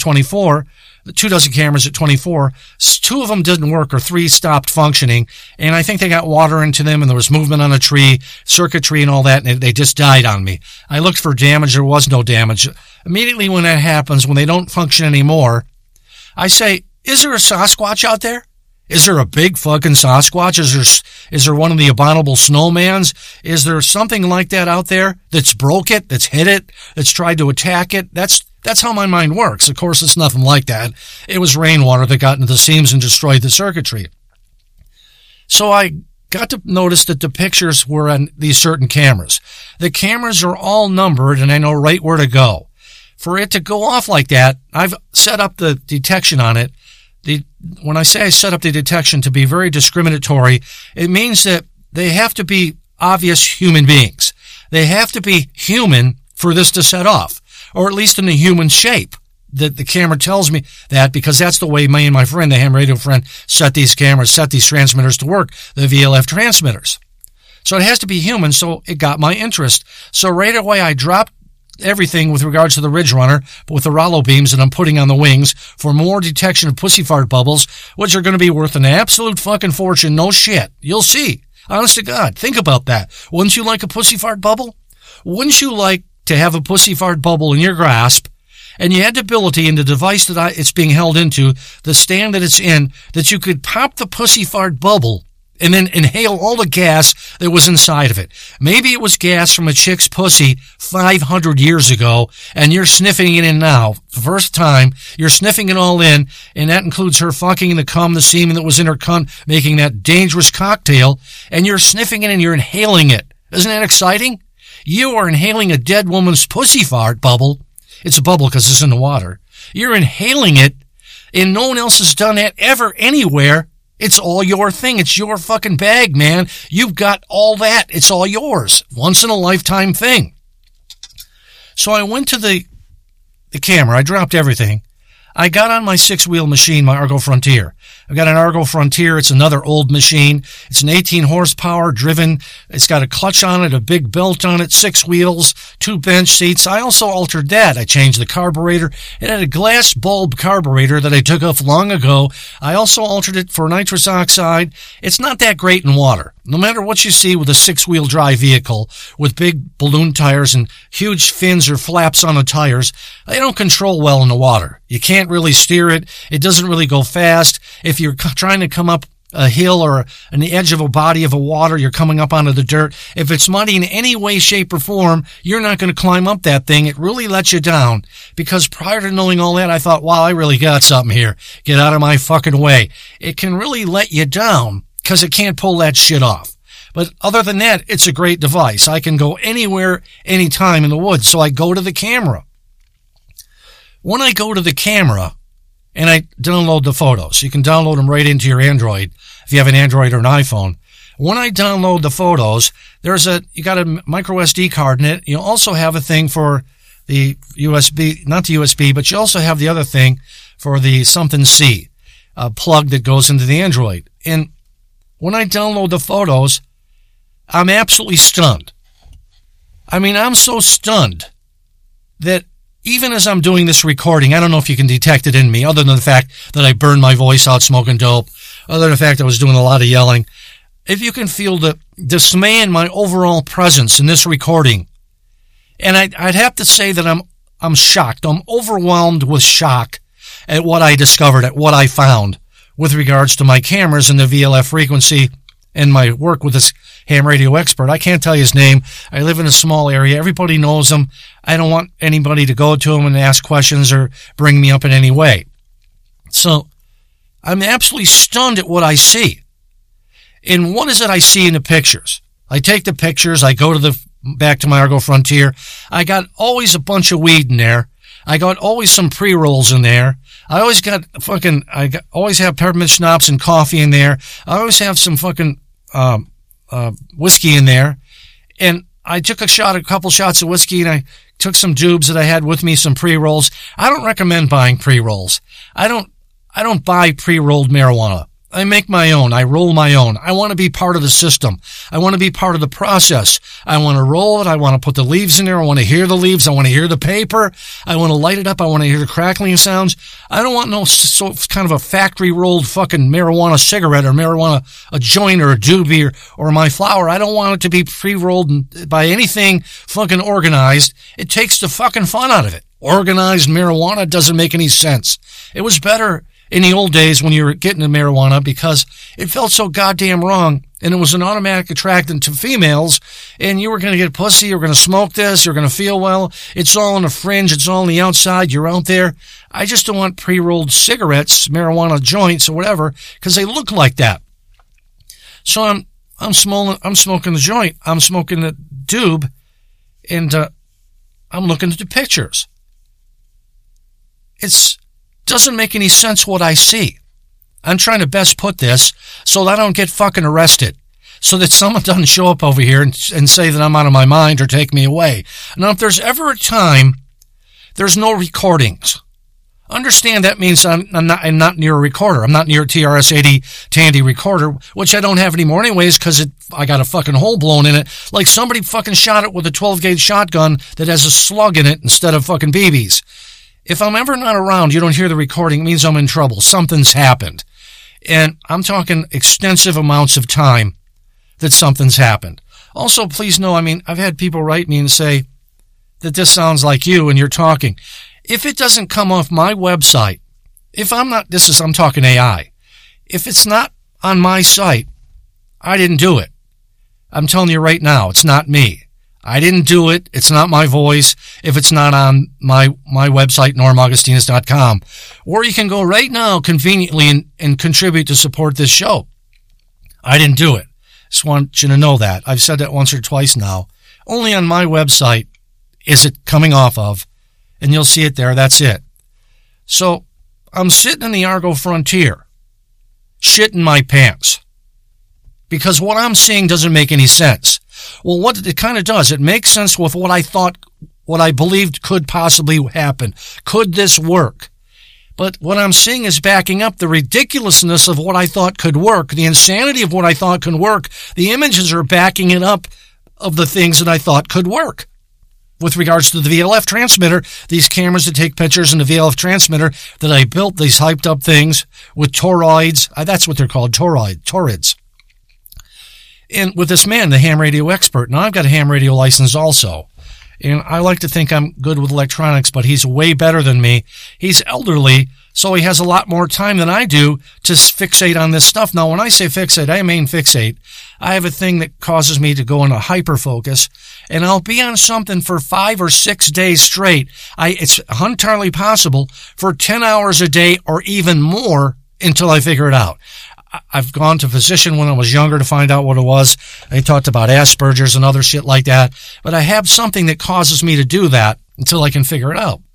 Speaker 1: cameras at 24, 2 of them didn't work or 3 stopped functioning. And I think they got water into them and there was movement on a tree, circuitry and all that, and they just died on me. I looked for damage. There was no damage. Immediately when that happens, when they don't function anymore, I say, is there a Sasquatch out there? Is there a big fucking Sasquatch? Is there one of the abominable snowmans? Is there something like that out there that's broke it, that's hit it, that's tried to attack it? That's how my mind works. Of course, it's nothing like that. It was rainwater that got into the seams and destroyed the circuitry. So I got to notice that the pictures were on these certain cameras. The cameras are all numbered, and I know right where to go. For it to go off like that, I've set up the detection on it. When I say I set up the detection to be very discriminatory, it means that they have to be obvious human beings. They have to be human for this to set off, or at least in the human shape. That the camera tells me that because that's the way me and my friend, the ham radio friend, set these transmitters to work, the VLF transmitters. So it has to be human, so it got my interest. So right away I dropped everything with regards to the Ridge Runner, but with the Rollo beams that I'm putting on the wings for more detection of pussy fart bubbles, which are going to be worth an absolute fucking fortune. No shit. You'll see. Honest to God. Think about that. Wouldn't you like a pussy fart bubble? Wouldn't you like to have a pussy fart bubble in your grasp, and you had the ability in the device that it's being held into, the stand that it's in, that you could pop the pussy fart bubble and then inhale all the gas that was inside of it. Maybe it was gas from a chick's pussy 500 years ago, and you're sniffing it in now. The first time, you're sniffing it all in, and that includes her fucking the cum, the semen that was in her cunt, making that dangerous cocktail, and you're sniffing it and you're inhaling it. Isn't that exciting? You are inhaling a dead woman's pussy fart bubble. It's a bubble because it's in the water. You're inhaling it, and no one else has done that ever anywhere. It's all your thing. It's your fucking bag, man. You've got all that. It's all yours. Once in a lifetime thing. So I went to the camera. I dropped everything. I got on my 6-wheel machine, my Argo Frontier. I've got an Argo Frontier. It's another old machine. It's an 18 horsepower driven. It's got a clutch on it, a big belt on it, 6 wheels, 2 bench seats. I also altered that. I changed the carburetor. It had a glass bulb carburetor that I took off long ago. I also altered it for nitrous oxide. It's not that great in water. No matter what you see with a 6-wheel drive vehicle with big balloon tires and huge fins or flaps on the tires, they don't control well in the water. You can't really steer it. It doesn't really go fast. If you're trying to come up a hill or on the edge of a body of a water, you're coming up onto the dirt. If it's muddy in any way, shape, or form, you're not going to climb up that thing. It really lets you down. Because prior to knowing all that, I thought, wow, I really got something here. Get out of my fucking way. It can really let you down because it can't pull that shit off. But other than that, it's a great device. I can go anywhere, anytime in the woods. So I go to the camera. When I go to the camera and I download the photos, you can download them right into your Android if you have an Android or an iPhone. When I download the photos, you got a micro SD card in it. You also have a thing for the USB, not the USB, but you also have the other thing for the something C, a plug that goes into the Android. And when I download the photos, I'm absolutely stunned. I mean, I'm so stunned that even as I'm doing this recording, I don't know if you can detect it in me, other than the fact that I burned my voice out smoking dope, other than the fact I was doing a lot of yelling. If you can feel the dismay in my overall presence in this recording, and I'd have to say that I'm shocked. I'm overwhelmed with shock at what I discovered, at what I found with regards to my cameras and the VLF frequency and my work with this ham radio expert. I can't tell you his name. I live in a small area. Everybody knows him. I don't want anybody to go to him and ask questions or bring me up in any way. So I'm absolutely stunned at what I see. And what is it I see in the pictures? I take the pictures. I go back to my Argo Frontier. I got always a bunch of weed in there. I got always some pre-rolls in there. I always always have peppermint schnapps and coffee in there. I always have some fucking, whiskey in there. And I took a couple shots of whiskey, and I took some dubs that I had with me, some pre-rolls. I don't recommend buying pre-rolls. I don't buy pre-rolled marijuana. I make my own. I roll my own. I want to be part of the system. I want to be part of the process. I want to roll it. I want to put the leaves in there. I want to hear the leaves. I want to hear the paper. I want to light it up. I want to hear the crackling sounds. I don't want no kind of a factory rolled fucking marijuana cigarette or marijuana, a joint or a doobie or my flower. I don't want it to be pre-rolled by anything fucking organized. It takes the fucking fun out of it. Organized marijuana doesn't make any sense. It was better in the old days when you were getting the marijuana because it felt so goddamn wrong, and it was an automatic attractant to females, and you were going to get pussy, you were going to smoke this, you're going to feel well. It's all on the fringe, it's all on the outside, you're out there. I just don't want pre-rolled cigarettes, marijuana joints, or whatever, because they look like that. So I'm smoking the joint, I'm smoking the doob, and I'm looking at the pictures. It doesn't make any sense what I see. I'm trying to best put this so that I don't get fucking arrested, so that someone doesn't show up over here and say that I'm out of my mind or take me away. Now, if there's ever a time there's no recordings, understand that means I'm not near a recorder. I'm not near a TRS-80 Tandy recorder, which I don't have anymore anyways because I got a fucking hole blown in it. Like somebody fucking shot it with a 12-gauge shotgun that has a slug in it instead of fucking BBs. If I'm ever not around, you don't hear the recording, it means I'm in trouble. Something's happened. And I'm talking extensive amounts of time that something's happened. Also, please know, I've had people write me and say that this sounds like you and you're talking. If it doesn't come off my website, I'm talking AI. If it's not on my site, I didn't do it. I'm telling you right now, it's not me. I didn't do it. It's not my voice if it's not on my website, normaugustinus.com. Or you can go right now conveniently and contribute to support this show. I didn't do it. Just want you to know that. I've said that once or twice now. Only on my website is it coming off of, and you'll see it there. That's it. So I'm sitting in the Argo Frontier, shitting my pants, because what I'm seeing doesn't make any sense. Well, what it kind of does, it makes sense with what I believed could possibly happen. Could this work? But what I'm seeing is backing up the ridiculousness of what I thought could work, the insanity of what I thought could work. The images are backing it up of the things that I thought could work. With regards to the VLF transmitter, these cameras that take pictures in the VLF transmitter that I built, these hyped up things with toroids, that's what they're called, torids. And with this man, the ham radio expert. Now, I've got a ham radio license also. And I like to think I'm good with electronics, but he's way better than me. He's elderly, so he has a lot more time than I do to fixate on this stuff. Now, when I say fixate, I mean fixate. I have a thing that causes me to go into hyperfocus, and I'll be on something for 5 or 6 days straight. It's entirely possible for 10 hours a day or even more until I figure it out. I've gone to a physician when I was younger to find out what it was. They talked about Asperger's and other shit like that. But I have something that causes me to do that until I can figure it out.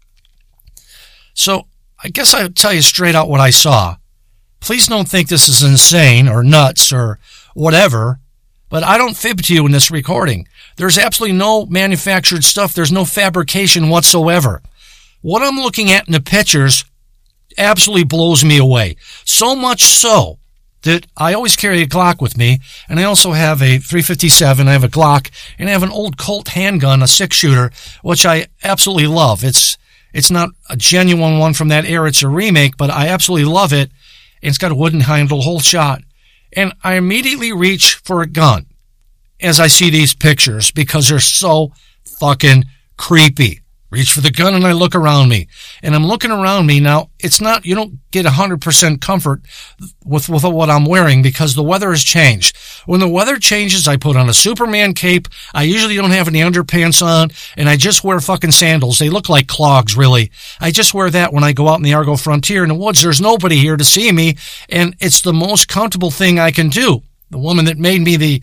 Speaker 1: So I guess I'll tell you straight out what I saw. Please don't think this is insane or nuts or whatever, but I don't fib to you in this recording. There's absolutely no manufactured stuff. There's no fabrication whatsoever. What I'm looking at in the pictures absolutely blows me away. So much so that I always carry a Glock with me, and I also have a 357, I have a Glock, and I have an old Colt handgun, a 6-shooter, which I absolutely love. It's not a genuine one from that era, it's a remake, but I absolutely love it. It's got a wooden handle, whole shot. And I immediately reach for a gun as I see these pictures because they're so fucking creepy. Reach for the gun and I look around me. And I'm looking around me now. It's not, you don't get 100% comfort with what I'm wearing because the weather has changed. When the weather changes, I put on a Superman cape. I usually don't have any underpants on and I just wear fucking sandals. They look like clogs, really. I just wear that when I go out in the Argo Frontier in the woods. There's nobody here to see me and it's the most comfortable thing I can do. The woman that made me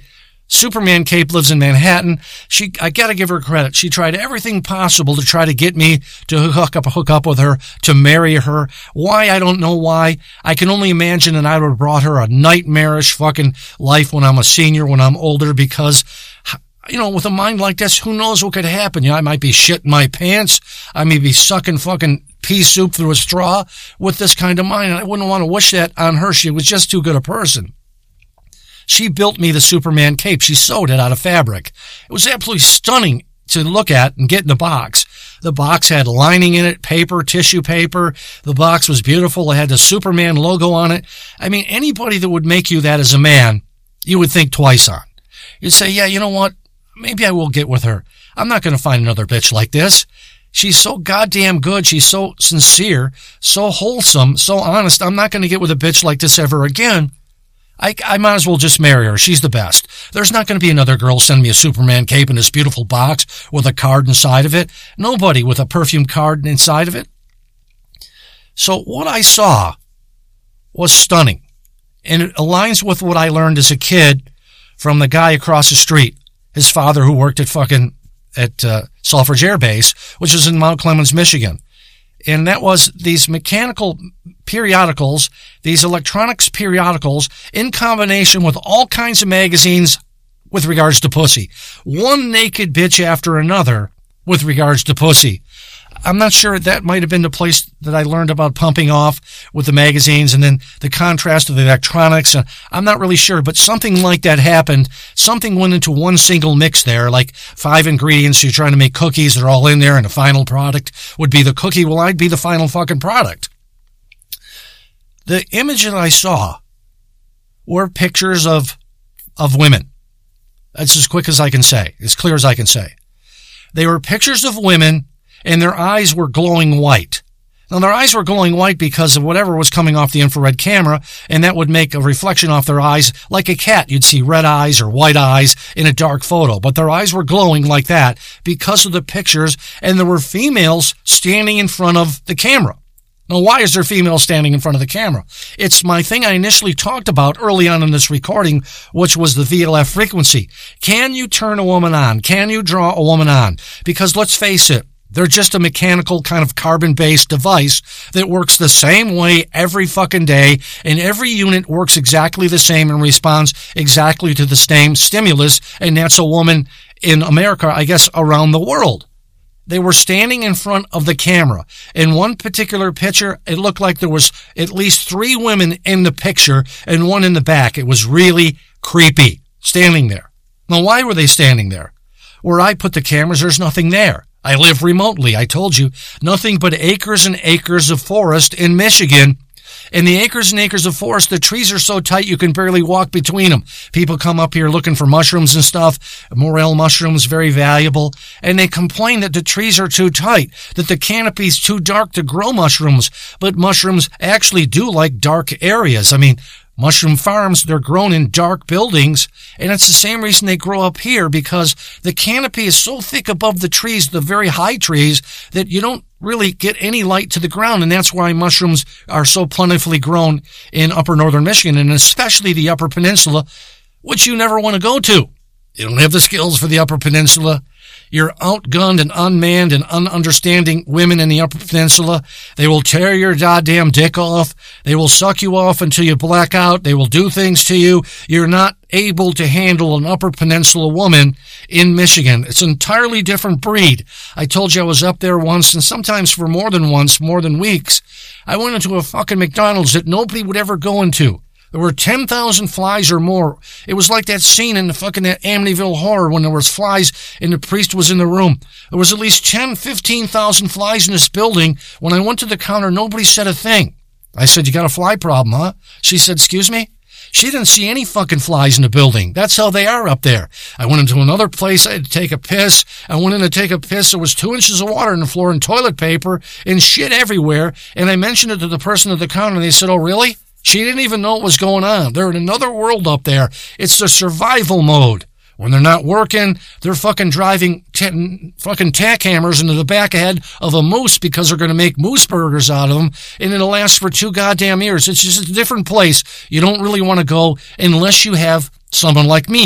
Speaker 1: Superman Cape lives in Manhattan. I gotta give her credit. She tried everything possible to try to get me to hook up with her, to marry her. Why? I don't know why. I can only imagine that I would have brought her a nightmarish fucking life when I'm a senior, when I'm older, because, you know, with a mind like this, who knows what could happen? You know, I might be shitting my pants. I may be sucking fucking pea soup through a straw with this kind of mind. And I wouldn't want to wish that on her. She was just too good a person. She built me the Superman cape. She sewed it out of fabric. It was absolutely stunning to look at and get in the box. The box had lining in it, paper, tissue paper. The box was beautiful. It had the Superman logo on it. I mean, anybody that would make you that as a man, you would think twice on. You'd say, yeah, you know what? Maybe I will get with her. I'm not going to find another bitch like this. She's so goddamn good. She's so sincere, so wholesome, so honest. I'm not going to get with a bitch like this ever again. I might as well just marry her. She's the best. There's not going to be another girl send me a Superman cape in this beautiful box with a card inside of it. Nobody with a perfume card inside of it. So what I saw was stunning. And it aligns with what I learned as a kid from the guy across the street. His father who worked at Selfridge Air Base, which is in Mount Clemens, Michigan. And that was these mechanical periodicals, these electronics periodicals, in combination with all kinds of magazines with regards to pussy. One naked bitch after another with regards to pussy. I'm not sure that might have been the place that I learned about pumping off with the magazines and then the contrast of the electronics. I'm not really sure, but something like that happened. Something went into one single mix there, like 5 ingredients. You're trying to make cookies. They're all in there, and the final product would be the cookie. Well, I'd be the final fucking product. The image that I saw were pictures of women. That's as quick as I can say, as clear as I can say. They were pictures of women, and their eyes were glowing white. Now, their eyes were glowing white because of whatever was coming off the infrared camera, and that would make a reflection off their eyes. Like a cat, you'd see red eyes or white eyes in a dark photo, but their eyes were glowing like that because of the pictures, and there were females standing in front of the camera. Now, why is there females standing in front of the camera? It's my thing I initially talked about early on in this recording, which was the VLF frequency. Can you turn a woman on? Can you draw a woman on? Because let's face it, they're just a mechanical kind of carbon-based device that works the same way every fucking day, and every unit works exactly the same and responds exactly to the same stimulus, and that's a woman in America, I guess, around the world. They were standing in front of the camera. In one particular picture, it looked like there was at least 3 women in the picture and one in the back. It was really creepy, standing there. Now, why were they standing there? Where I put the cameras, there's nothing there. I live remotely. I told you, nothing but acres and acres of forest in Michigan. And the acres and acres of forest, the trees are so tight you can barely walk between them. People come up here looking for mushrooms and stuff. Morel mushrooms, very valuable. And they complain that the trees are too tight, that the canopy's too dark to grow mushrooms. But mushrooms actually do like dark areas. I mean, mushroom farms, they're grown in dark buildings, and it's the same reason they grow up here, because the canopy is so thick above the trees, the very high trees, that you don't really get any light to the ground, and that's why mushrooms are so plentifully grown in upper northern Michigan, and especially the Upper Peninsula, which you never want to go to. You don't have the skills for the Upper Peninsula. You're outgunned and unmanned and ununderstanding women in the Upper Peninsula. They will tear your goddamn dick off. They will suck you off until you black out. They will do things to you. You're not able to handle an Upper Peninsula woman in Michigan. It's an entirely different breed. I told you I was up there once, and sometimes for more than once, more than weeks. I went into a fucking McDonald's that nobody would ever go into. There were 10,000 flies or more. It was like that scene in the fucking that Amityville Horror when there was flies and the priest was in the room. There was at least 10, 15,000 flies in this building. When I went to the counter, nobody said a thing. I said, "You got a fly problem, huh?" She said, "Excuse me?" She didn't see any fucking flies in the building. That's how they are up there. I went into another place. I had to take a piss. I went in to take a piss. There was 2 inches of water on the floor and toilet paper and shit everywhere. And I mentioned it to the person at the counter, and they said, "Oh, really?" She didn't even know what was going on. They're in another world up there. It's the survival mode. When they're not working, they're fucking driving fucking tack hammers into the back head of a moose because they're going to make moose burgers out of them, and it'll last for 2 goddamn years. It's just a different place. You don't really want to go unless you have someone like me.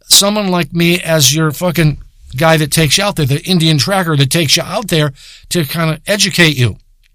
Speaker 1: someone like me as your fucking guy that takes you out there, the Indian tracker that takes you out there to kind of educate you.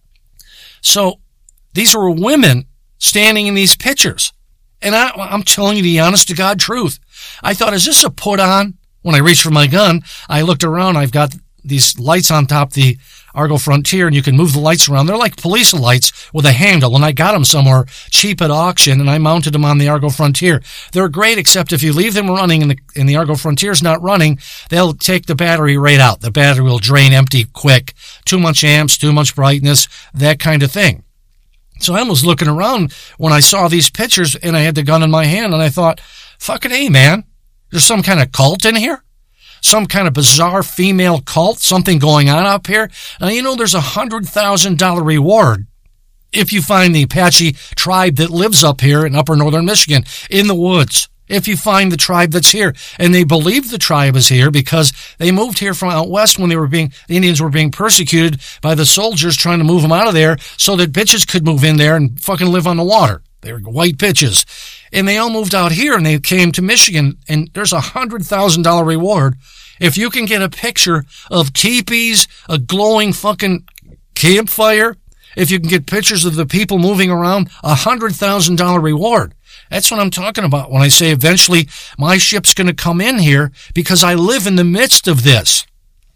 Speaker 1: So these were women standing in these pictures. And I'm telling you the honest to God truth. I thought, is this a put on? When I reached for my gun, I looked around. I've got these lights on top the Argo Frontier, and you can move the lights around. They're like police lights with a handle, and I got them somewhere cheap at auction, and I mounted them on the Argo Frontier. They're great, except if you leave them running and the Argo Frontier's not running, they'll take the battery right out. The battery will drain empty quick. Too much amps, too much brightness, that kind of thing. So I was looking around when I saw these pictures, and I had the gun in my hand, and I thought, fucking A, man, there's some kind of cult in here? Some kind of bizarre female cult, something going on up here. Now, you know, there's $100,000 reward if you find the Apache tribe that lives up here in upper northern Michigan in the woods. If you find the tribe that's here, and they believe the tribe is here because they moved here from out west when the Indians were being persecuted by the soldiers trying to move them out of there so that bitches could move in there and fucking live on the water. They were white bitches. And they all moved out here and they came to Michigan, and there's $100,000 reward if you can get a picture of teepees, a glowing fucking campfire, if you can get pictures of the people moving around, $100,000 reward. That's what I'm talking about when I say eventually my ship's going to come in here because I live in the midst of this.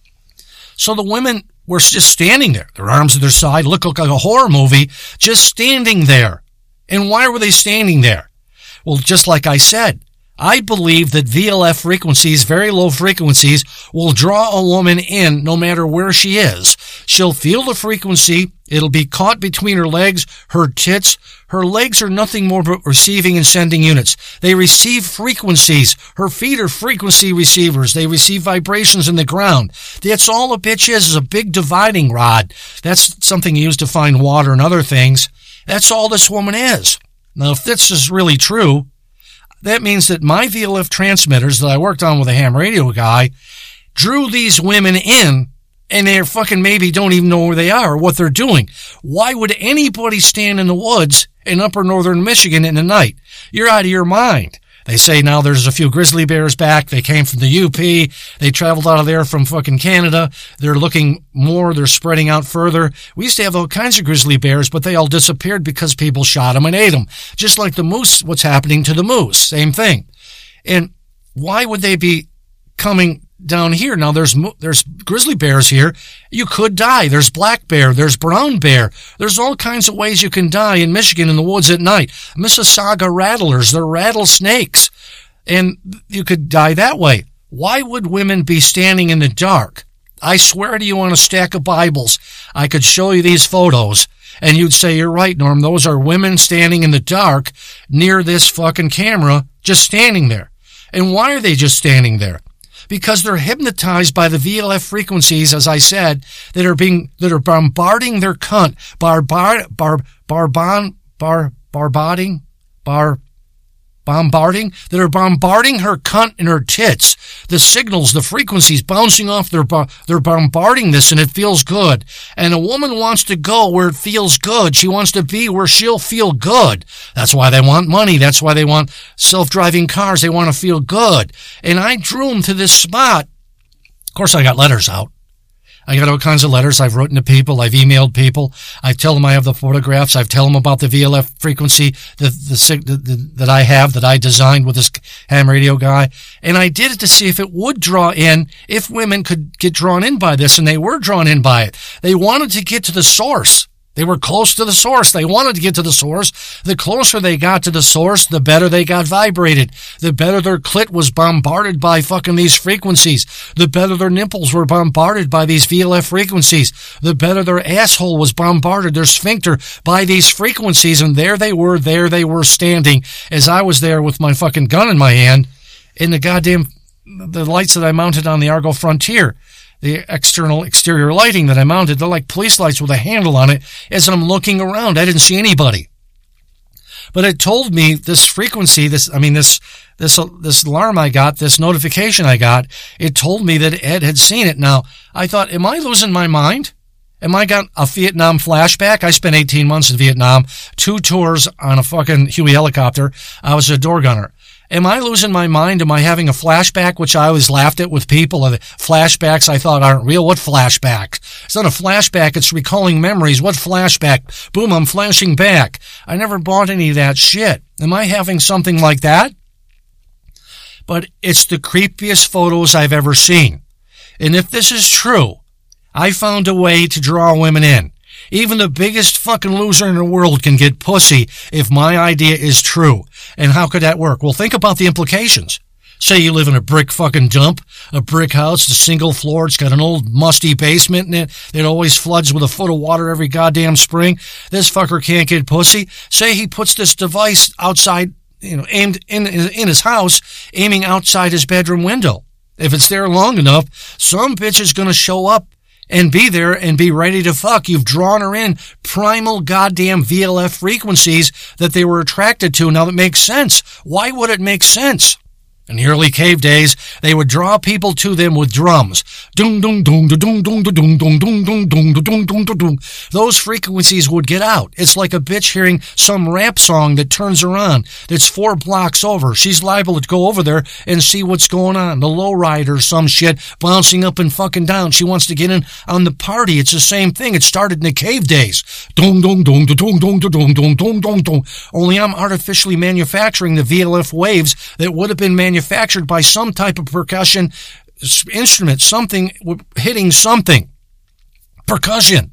Speaker 1: So the women were just standing there, their arms at their side, looked like a horror movie, just standing there. And why were they standing there? Well, just like I said, I believe that VLF frequencies, very low frequencies, will draw a woman in no matter where she is. She'll feel the frequency. It'll be caught between her legs, her tits. Her legs are nothing more but receiving and sending units. They receive frequencies. Her feet are frequency receivers. They receive vibrations in the ground. That's all a bitch is a big dividing rod. That's something used to find water and other things. That's all this woman is. Now, if this is really true, that means that my VLF transmitters that I worked on with a ham radio guy drew these women in, and they fucking maybe don't even know where they are or what they're doing. Why would anybody stand in the woods in upper northern Michigan in the night? You're out of your mind. They say now there's a few grizzly bears back. They came from the UP. They traveled out of there from fucking Canada. They're looking more. They're spreading out further. We used to have all kinds of grizzly bears, but they all disappeared because people shot them and ate them. Just like the moose, what's happening to the moose. Same thing. And why would they be coming down here? Now there's grizzly bears here. You could die. There's black bear. There's brown bear. There's all kinds of ways you can die in Michigan in the woods at night. Mississauga rattlers. They're rattlesnakes. And you could die that way. Why would women be standing in the dark? I swear to you on a stack of Bibles, I could show you these photos and you'd say, you're right, Norm. Those are women standing in the dark near this fucking camera, just standing there. And why are they just standing there? Because they're hypnotized by the VLF frequencies, as I said, that are bombarding their cunt, that are bombarding her cunt and her tits. The signals, the frequencies bouncing off, they're bombarding this, and it feels good. And a woman wants to go where it feels good. She wants to be where she'll feel good. That's why they want money. That's why they want self-driving cars. They want to feel good. And I drew them to this spot. Of course, I got letters out. I got all kinds of letters. I've written to people. I've emailed people. I tell them I have the photographs. I've tell them about the VLF frequency that I have, that I designed with this ham radio guy. And I did it to see if it would draw in, if women could get drawn in by this, and they were drawn in by it. They wanted to get to the source. They were close to the source. They wanted to get to the source. The closer they got to the source, the better they got vibrated. The better their clit was bombarded by fucking these frequencies. The better their nipples were bombarded by these VLF frequencies. The better their asshole was bombarded, their sphincter, by these frequencies. And there they were standing as I was there with my fucking gun in my hand in the lights that I mounted on the Argo Frontier. The exterior lighting that I mounted, they're like police lights with a handle on it. As I'm looking around, I didn't see anybody. But it told me this frequency, this alarm I got, this notification I got, it told me that Ed had seen it. Now, I thought, am I losing my mind? Am I got a Vietnam flashback? I spent 18 months in Vietnam, 2 tours on a fucking Huey helicopter. I was a door gunner. Am I losing my mind? Am I having a flashback, which I always laughed at with people? Flashbacks I thought aren't real. What flashback? It's not a flashback. It's recalling memories. What flashback? Boom, I'm flashing back. I never bought any of that shit. Am I having something like that? But it's the creepiest photos I've ever seen. And if this is true, I found a way to draw women in. Even the biggest fucking loser in the world can get pussy if my idea is true. And how could that work? Well, think about the implications. Say you live in a brick fucking dump, a brick house, it's a single floor, it's got an old musty basement in it, it always floods with a foot of water every goddamn spring. This fucker can't get pussy. Say he puts this device outside, aimed in his house, aiming outside his bedroom window. If it's there long enough, some bitch is gonna show up and be there and be ready to fuck. You've drawn her in primal goddamn VLF frequencies that they were attracted to. Now that makes sense. Why would it make sense? In the early cave days, they would draw people to them with drums. Dung, dung, dung, dung, dung, dung, dung, dung, dung, dung, dung, dung, dung, dung, dung. Those frequencies would get out. It's like a bitch hearing some rap song that turns her on. That's 4 blocks over. She's liable to go over there and see what's going on. The lowrider, some shit, bouncing up and fucking down. She wants to get in on the party. It's the same thing. It started in the cave days. Dung, dung, dung, dung, dung, dung, dung, dung, dung, dung, dung. Only I'm artificially manufacturing the VLF waves that would have been manufactured by some type of percussion instrument, something hitting something. Percussion.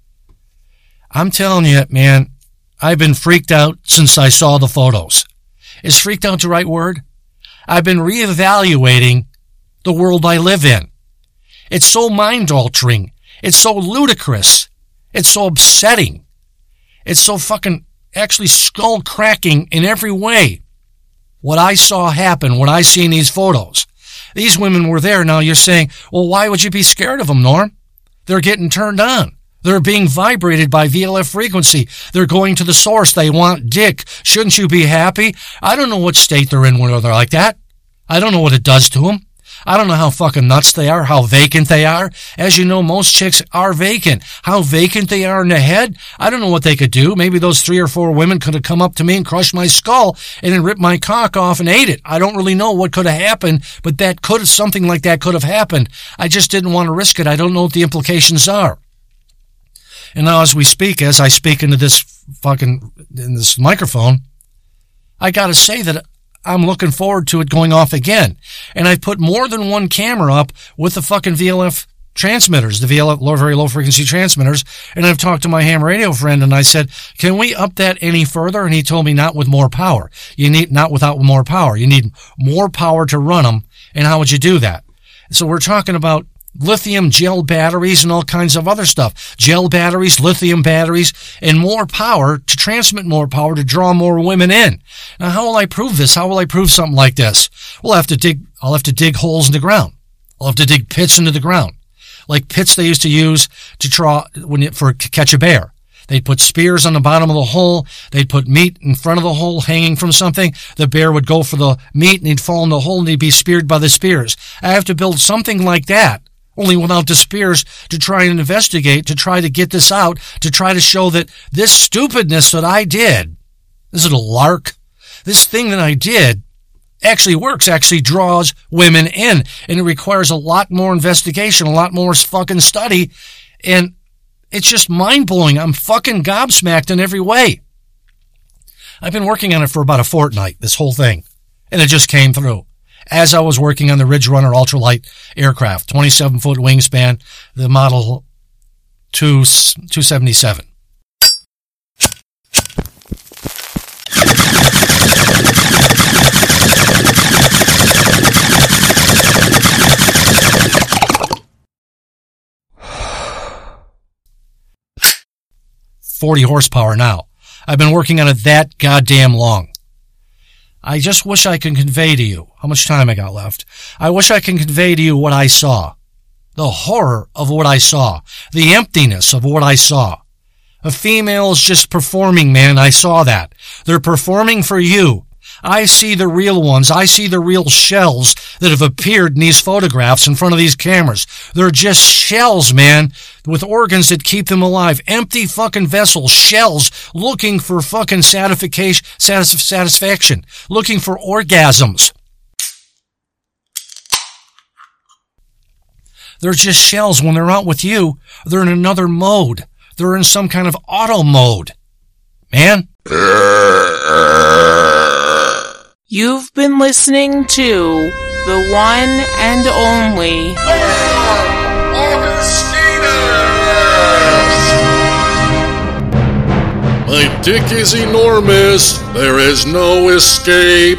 Speaker 1: I'm telling you, man, I've been freaked out since I saw the photos. Is freaked out the right word? I've been reevaluating the world I live in. It's so mind-altering. It's so ludicrous. It's so upsetting. It's so fucking actually skull-cracking in every way. What I saw happen when I seen these photos. These women were there. Now you're saying, well, why would you be scared of them, Norm? They're getting turned on. They're being vibrated by VLF frequency. They're going to the source. They want dick. Shouldn't you be happy? I don't know what state they're in when they're like that. I don't know what it does to them. I don't know how fucking nuts they are, how vacant they are. As you know, most chicks are vacant. How vacant they are in the head, I don't know what they could do. Maybe those 3 or 4 women could have come up to me and crushed my skull and then ripped my cock off and ate it. I don't really know what could have happened, but something like that could have happened. I just didn't want to risk it. I don't know what the implications are. And now as I speak into this in this microphone, I gotta say that I'm looking forward to it going off again. And I've put more than one camera up with the fucking VLF transmitters, the VLF very low frequency transmitters. And I've talked to my ham radio friend and I said, can we up that any further? And he told me not with more power. Not without more power. You need more power to run them. And how would you do that? So we're talking about lithium gel batteries and all kinds of other stuff. Gel batteries, lithium batteries, and more power to transmit more power to draw more women in. Now, how will I prove this? How will I prove something like this? I'll have to dig holes in the ground. I'll have to dig pits into the ground. Like pits they used to use to catch a bear. They'd put spears on the bottom of the hole. They'd put meat in front of the hole hanging from something. The bear would go for the meat and he'd fall in the hole and he'd be speared by the spears. I have to build something like that, only without the spears, to try and investigate, to try to get this out, to try to show that this stupidness that I did, this little lark, this thing that I did actually works, actually draws women in. And it requires a lot more investigation, a lot more fucking study. And it's just mind-blowing. I'm fucking gobsmacked in every way. I've been working on it for about a fortnight, this whole thing. And it just came through. As I was working on the Ridge Runner ultralight aircraft, 27-foot wingspan, the model 277. .40 horsepower now. I've been working on it that goddamn long. I just wish I could convey to you how much time I got left. I wish I could convey to you what I saw. The horror of what I saw. The emptiness of what I saw. A female is just performing, man. I saw that. They're performing for you. I see the real ones. I see the real shells that have appeared in these photographs in front of these cameras. They're just shells, man, with organs that keep them alive. Empty fucking vessels, shells, looking for fucking satisfaction, looking for orgasms. They're just shells. When they're out with you, they're in another mode. They're in some kind of auto mode. Man.
Speaker 7: You've been listening to the one and only
Speaker 8: My dick is enormous. There is no escape.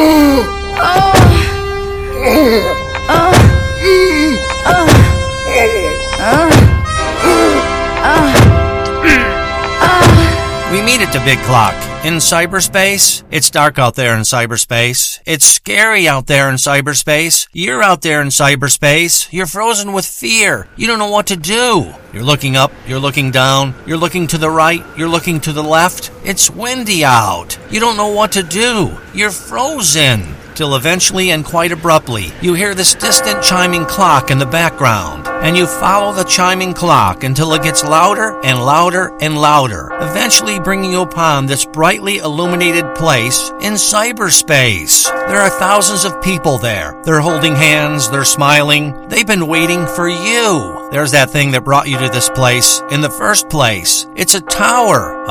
Speaker 9: We meet at the big clock. In cyberspace, it's dark out there in cyberspace. It's scary out there in cyberspace. You're out there in cyberspace. You're frozen with fear. You don't know what to do. You're looking up, you're looking down, you're looking to the right, you're looking to the left. It's windy out. You don't know what to do. You're frozen. Till eventually and quite abruptly, you hear this distant chiming clock in the background, and you follow the chiming clock until it gets louder and louder and louder, eventually bringing you upon this brightly illuminated place in cyberspace. There are thousands of people there. They're holding hands, they're smiling. They've been waiting for you. There's that thing that brought you to this place in the first place. It's a tower,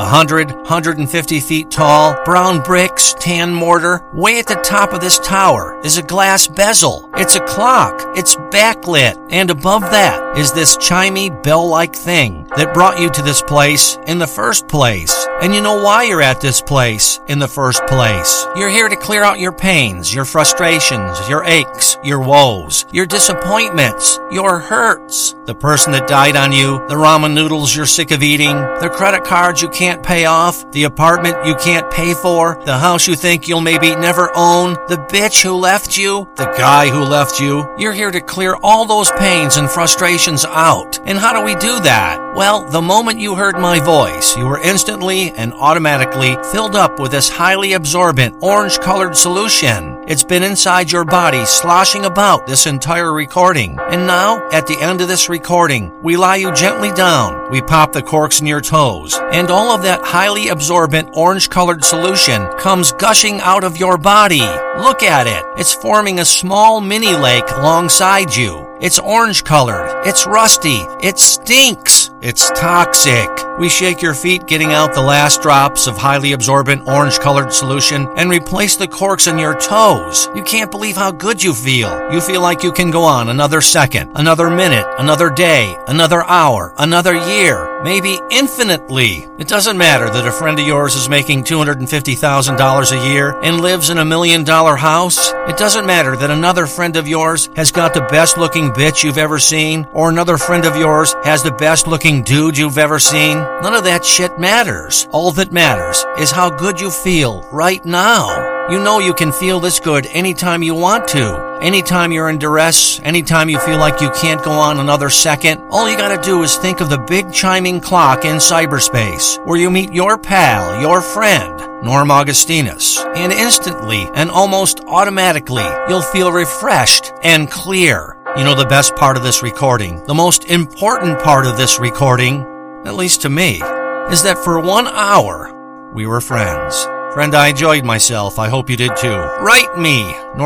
Speaker 9: 150 feet tall, brown bricks, tan mortar. Way at the top of this tower is a glass bezel. It's a clock. It's backlit. And above that is this chimey bell-like thing that brought you to this place in the first place. And you know why you're at this place in the first place. You're here to clear out your pains, your frustrations, your aches, your woes, your disappointments, your hurts. The person that died on you, the ramen noodles you're sick of eating, the credit cards you can't pay off, the apartment you can't pay for, the house you think you'll maybe never own, the bitch who left you, the guy who left you. You're here to clear all those pains and frustrations out. And how do we do that? Well, the moment you heard my voice, you were instantly and automatically filled up with this highly absorbent orange-colored solution. It's been inside your body sloshing about this entire recording. And now, at the end of this recording, we lie you gently down, we pop the corks in your toes, and all of that highly absorbent orange-colored solution comes gushing out of your body. Look at it. It's forming a small mini lake alongside you. It's orange-colored. It's rusty. It stinks. It's toxic. We shake your feet, getting out the last drops of highly absorbent orange-colored solution, and replace the corks in your toes. You can't believe how good you feel. You feel like you can go on another second, another minute, another day, another hour, another year, maybe infinitely. It doesn't matter that a friend of yours is making $250,000 a year and lives in $1 million house. It doesn't matter that another friend of yours has got the best-looking bitch you've ever seen, or another friend of yours has the best-looking dude you've ever seen. None of that shit matters. All that matters is how good you feel right now. You know you can feel this good anytime you want to. Anytime you're in duress, anytime you feel like you can't go on another second, all you gotta do is think of the big chiming clock in cyberspace, where you meet your pal, your friend, Norm Augustinus, and instantly and almost automatically, you'll feel refreshed and clear. You know the best part of this recording, the most important part of this recording, at least to me, is that for 1 hour, we were friends. Friend, I enjoyed myself. I hope you did too. Write me,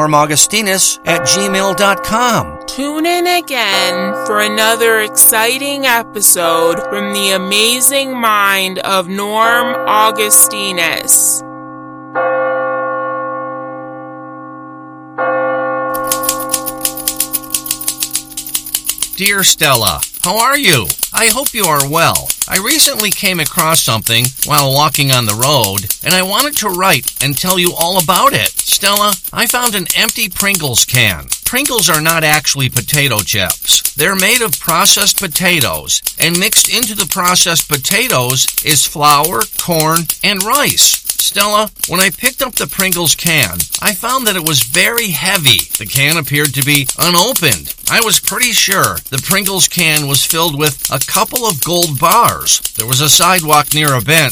Speaker 9: normaugustinus@gmail.com.
Speaker 7: Tune in again for another exciting episode from the amazing mind of Norm Augustinus.
Speaker 1: Dear Stella, how are you? I hope you are well. I recently came across something while walking on the road, and I wanted to write and tell you all about it. Stella, I found an empty Pringles can. Pringles are not actually potato chips. They're made of processed potatoes, and mixed into the processed potatoes is flour, corn, and rice. Stella, when I picked up the Pringles can, I found that it was very heavy. The can appeared to be unopened. I was pretty sure the Pringles can was filled with a couple of gold bars. There was a sidewalk near a bench,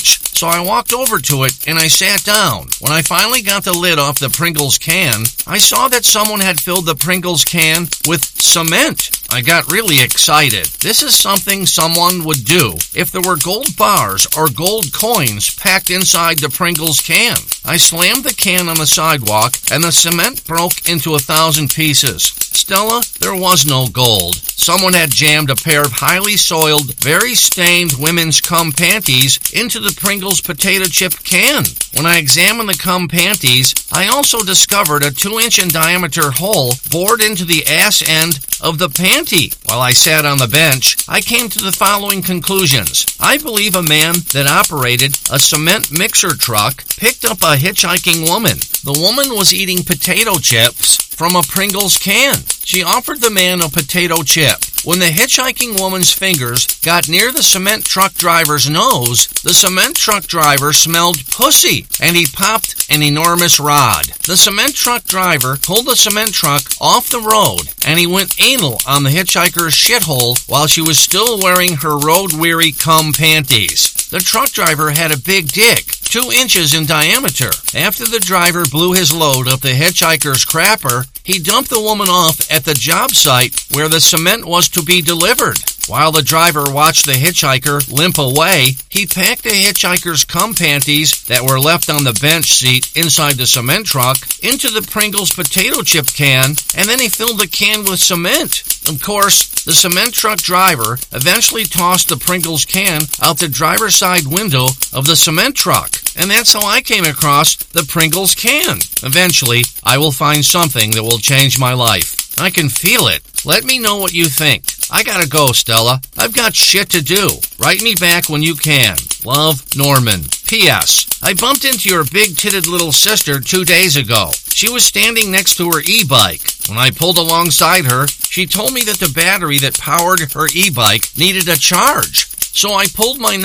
Speaker 1: So I walked over to it and I sat down. When I finally got the lid off the Pringles can, I saw that someone had filled the Pringles can with cement. I got really excited. This is something someone would do if there were gold bars or gold coins packed inside the Pringles can. I slammed the can on the sidewalk and the cement broke into 1,000 pieces. Stella, there was no gold. Someone had jammed a pair of highly soiled, very stained women's cum panties into the Pringles potato chip can. When I examined the cum panties, I also discovered a 2-inch in diameter hole bored into the ass end of the panty. While I sat on the bench, I came to the following conclusions. I believe a man that operated a cement mixer truck picked up a hitchhiking woman. The woman was eating potato chips from a Pringles can. She offered the man a potato chip. When the hitchhiking woman's fingers got near the cement truck driver's nose, the cement truck driver smelled pussy, and he popped an enormous rod. The cement truck driver pulled the cement truck off the road, and he went anal on the hitchhiker's shithole while she was still wearing her road-weary cum panties. The truck driver had a big dick, 2 inches in diameter. After the driver blew his load up the hitchhiker's crapper, he dumped the woman off at the job site where the cement was to be delivered. While the driver watched the hitchhiker limp away, he packed the hitchhiker's cum panties that were left on the bench seat inside the cement truck into the Pringles potato chip can, and then he filled the can with cement. Of course, the cement truck driver eventually tossed the Pringles can out the driver's side window of the cement truck. And that's how I came across the Pringles can. Eventually, I will find something that will change my life. I can feel it. Let me know what you think. I gotta go, Stella. I've got shit to do. Write me back when you can. Love, Norman. P.S. I bumped into your big-titted little sister 2 days ago. She was standing next to her e-bike. When I pulled alongside her, she told me that the battery that powered her e-bike needed a charge. So I pulled my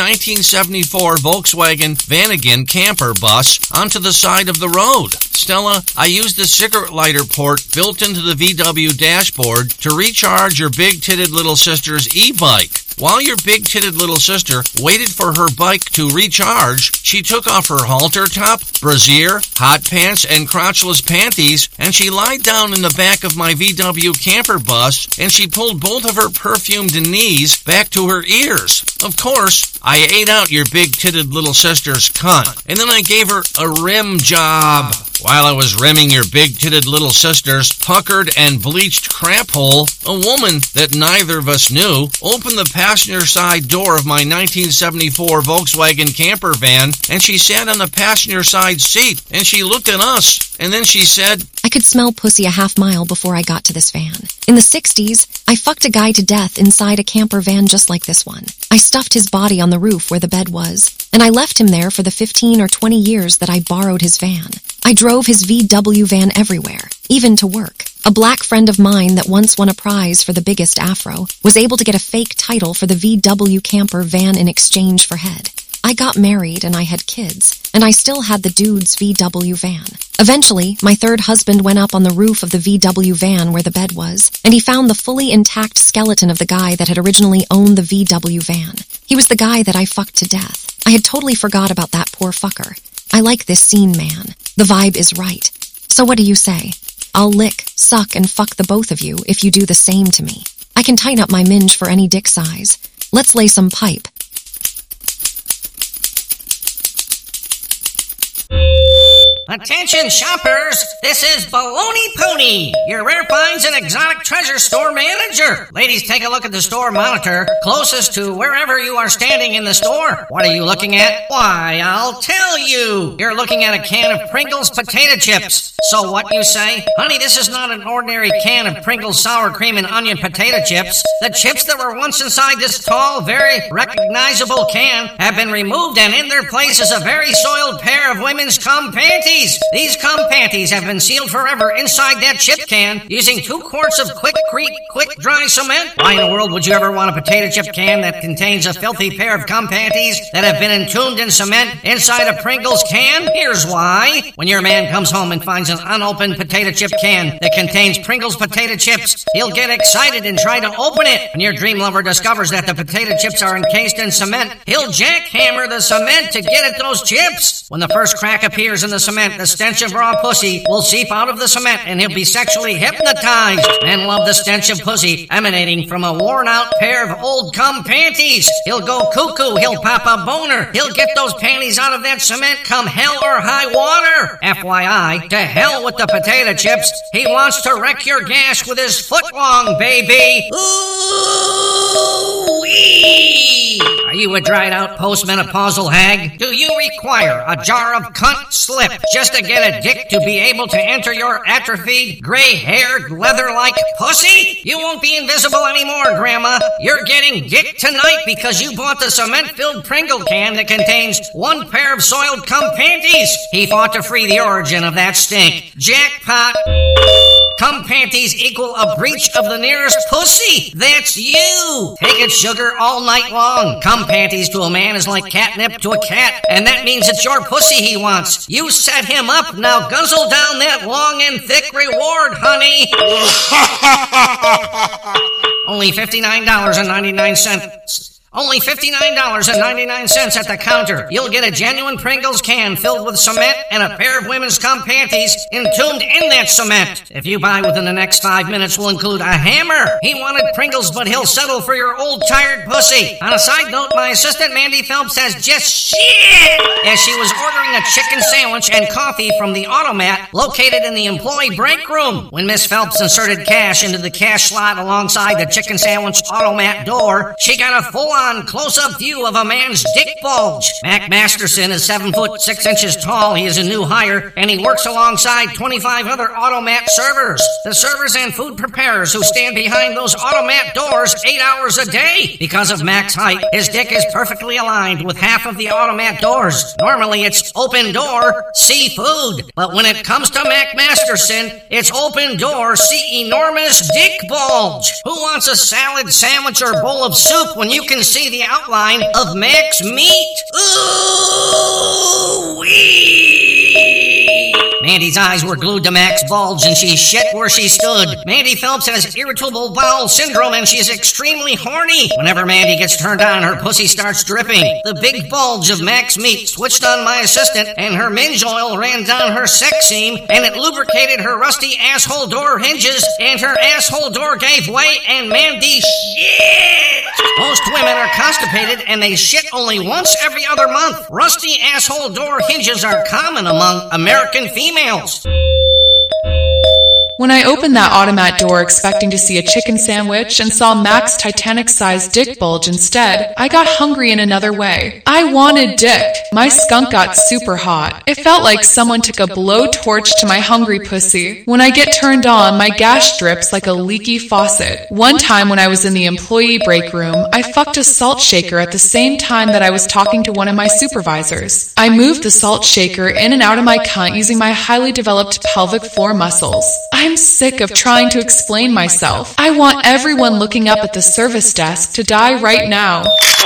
Speaker 1: 1974 Volkswagen Vanagon camper bus onto the side of the road. Stella, I used the cigarette lighter port built into the VW dashboard to recharge your big-titted little sister's e-bike. While your big-titted little sister waited for her bike to recharge, she took off her halter top, brassiere, hot pants, and crotchless panties, and she lied down in the back of my VW camper bus, and she pulled both of her perfumed knees back to her ears. Of course, I ate out your big-titted little sister's cunt, and then I gave her a rim job. While I was rimming your big-titted little sister's puckered and bleached crap hole, a woman that neither of us knew opened the passenger side door of my 1974 Volkswagen camper van, and she sat on the passenger side seat, and she looked at us, and then she said,
Speaker 10: I could smell pussy a half mile before I got to this van. In the 60s, I fucked a guy to death inside a camper van just like this one. I stuffed his body on the roof where the bed was, and I left him there for the 15 or 20 years that I borrowed his van. I drove his VW van everywhere, even to work. A black friend of mine that once won a prize for the biggest afro was able to get a fake title for the VW camper van in exchange for head. I got married and I had kids, and I still had the dude's VW van. Eventually, my third husband went up on the roof of the VW van where the bed was, and he found the fully intact skeleton of the guy that had originally owned the VW van. He was the guy that I fucked to death. I had totally forgot about that poor fucker. I like this scene, man. The vibe is right. So what do you say? I'll lick, suck, and fuck the both of you if you do the same to me. I can tighten up my minge for any dick size. Let's lay some pipe.
Speaker 11: Attention shoppers, this is Baloney Pony, your Rare Finds and Exotic Treasure Store manager. Ladies, take a look at the store monitor closest to wherever you are standing in the store. What are you looking at? Why, I'll tell you. You're looking at a can of Pringles potato chips. So what you say? Honey, this is not an ordinary can of Pringles sour cream and onion potato chips. The chips that were once inside this tall, very recognizable can have been removed, and in their place is a very soiled pair of women's cum panties. ladies, these cum panties have been sealed forever inside that chip can using 2 quarts of quick dry cement. Why in the world would you ever want a potato chip can that contains a filthy pair of cum panties that have been entombed in cement inside a Pringles can? Here's why. When your man comes home and finds an unopened potato chip can that contains Pringles potato chips, he'll get excited and try to open it. When your dream lover discovers that the potato chips are encased in cement, he'll jackhammer the cement to get at those chips. When the first crack appears in the cement, the stench of raw pussy will seep out of the cement and he'll be sexually hypnotized. Men love the stench of pussy emanating from a worn-out pair of old cum panties. He'll go cuckoo, he'll pop a boner, he'll get those panties out of that cement come hell or high water. FYI, to hell with the potato chips. He wants to wreck your gash with his footlong, baby. Ooh-wee! Are you a dried-out postmenopausal hag? Do you require a jar of cunt slip just to get a dick to be able to enter your atrophied, gray-haired, leather-like pussy? You won't be invisible anymore, Grandma. You're getting dick tonight because you bought the cement-filled Pringle can that contains 1 pair of soiled cum panties. He fought to free the origin of that stink. Jackpot. Cum panties equal a breach of the nearest pussy. That's you. Take it, sugar, all night long. Cum panties to a man is like catnip to a cat, and that means it's your pussy he wants. You set him up. Now guzzle down that long and thick reward, honey. Only $59.99. Only $59.99 at the counter. You'll get a genuine Pringles can filled with cement and a pair of women's cum panties entombed in that cement. If you buy within the next 5 minutes, we'll include a hammer. He wanted Pringles, but he'll settle for your old tired pussy. On a side note, my assistant Mandy Phelps has just shit as she was ordering a chicken sandwich and coffee from the automat located in the employee break room. When Miss Phelps inserted cash into the cash slot alongside the chicken sandwich automat door, she got a full-on close-up view of a man's dick bulge. Mac Masterson is 7 foot 6 inches tall. He is a new hire, and he works alongside 25 other automat servers. The servers and food preparers who stand behind those automat doors 8 hours a day. Because of Mac's height, his dick is perfectly aligned with half of the automat doors. Normally, it's open door, see food. But when it comes to Mac Masterson, it's open door, see enormous dick bulge. Who wants a salad, sandwich, or bowl of soup when you can see the outline of Mac's meat? Ooh-wee! Mandy's eyes were glued to Mac's bulge and she shit where she stood. Mandy Phelps has irritable bowel syndrome and she's extremely horny. Whenever Mandy gets turned on, her pussy starts dripping. The big bulge of Mac's meat switched on my assistant and her minge oil ran down her sex seam and it lubricated her rusty asshole door hinges and her asshole door gave way and Mandy shit. Most women are constipated and they shit only once every other month. Rusty asshole door hinges are common among American females.
Speaker 12: When I opened that automat door expecting to see a chicken sandwich and saw Mac's Titanic-sized dick bulge instead, I got hungry in another way. I wanted dick. My skunk got super hot. It felt like someone took a blowtorch to my hungry pussy. When I get turned on, my gash drips like a leaky faucet. One time when I was in the employee break room, I fucked a salt shaker at the same time that I was talking to one of my supervisors. I moved the salt shaker in and out of my cunt using my highly developed pelvic floor muscles. I'm sick of trying to explain myself. I want everyone looking up at the service desk to die right now.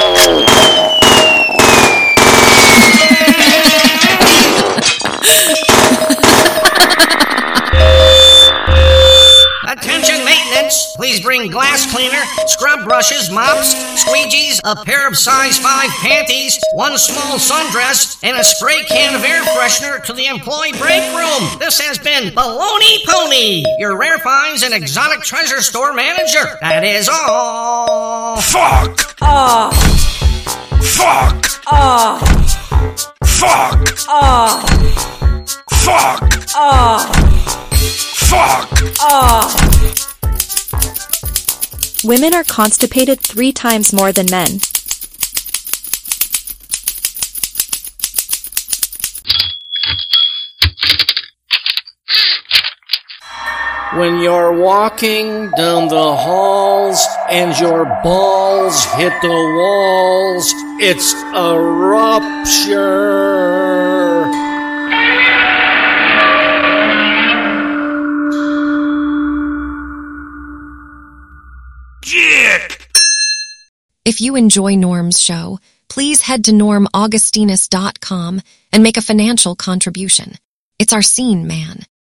Speaker 11: Attention maintenance, please bring glass cleaner, scrub brushes, mops, squeegees, a pair of size 5 panties, 1 small sundress, and a spray can of air freshener to the employee break room. This has been Baloney Pony, your rare finds and exotic treasure store manager. That is all.
Speaker 5: Fuck!
Speaker 13: Oh.
Speaker 5: Fuck!
Speaker 13: Oh.
Speaker 5: Fuck!
Speaker 13: Oh.
Speaker 5: Fuck!
Speaker 13: Oh.
Speaker 5: Fuck!
Speaker 13: Oh.
Speaker 14: Women are constipated 3 times more than men.
Speaker 15: When you're walking down the halls and your balls hit the walls, it's a rupture.
Speaker 10: If you enjoy Norm's show, please head to normaugustinus.com and make a financial contribution. It's our scene man.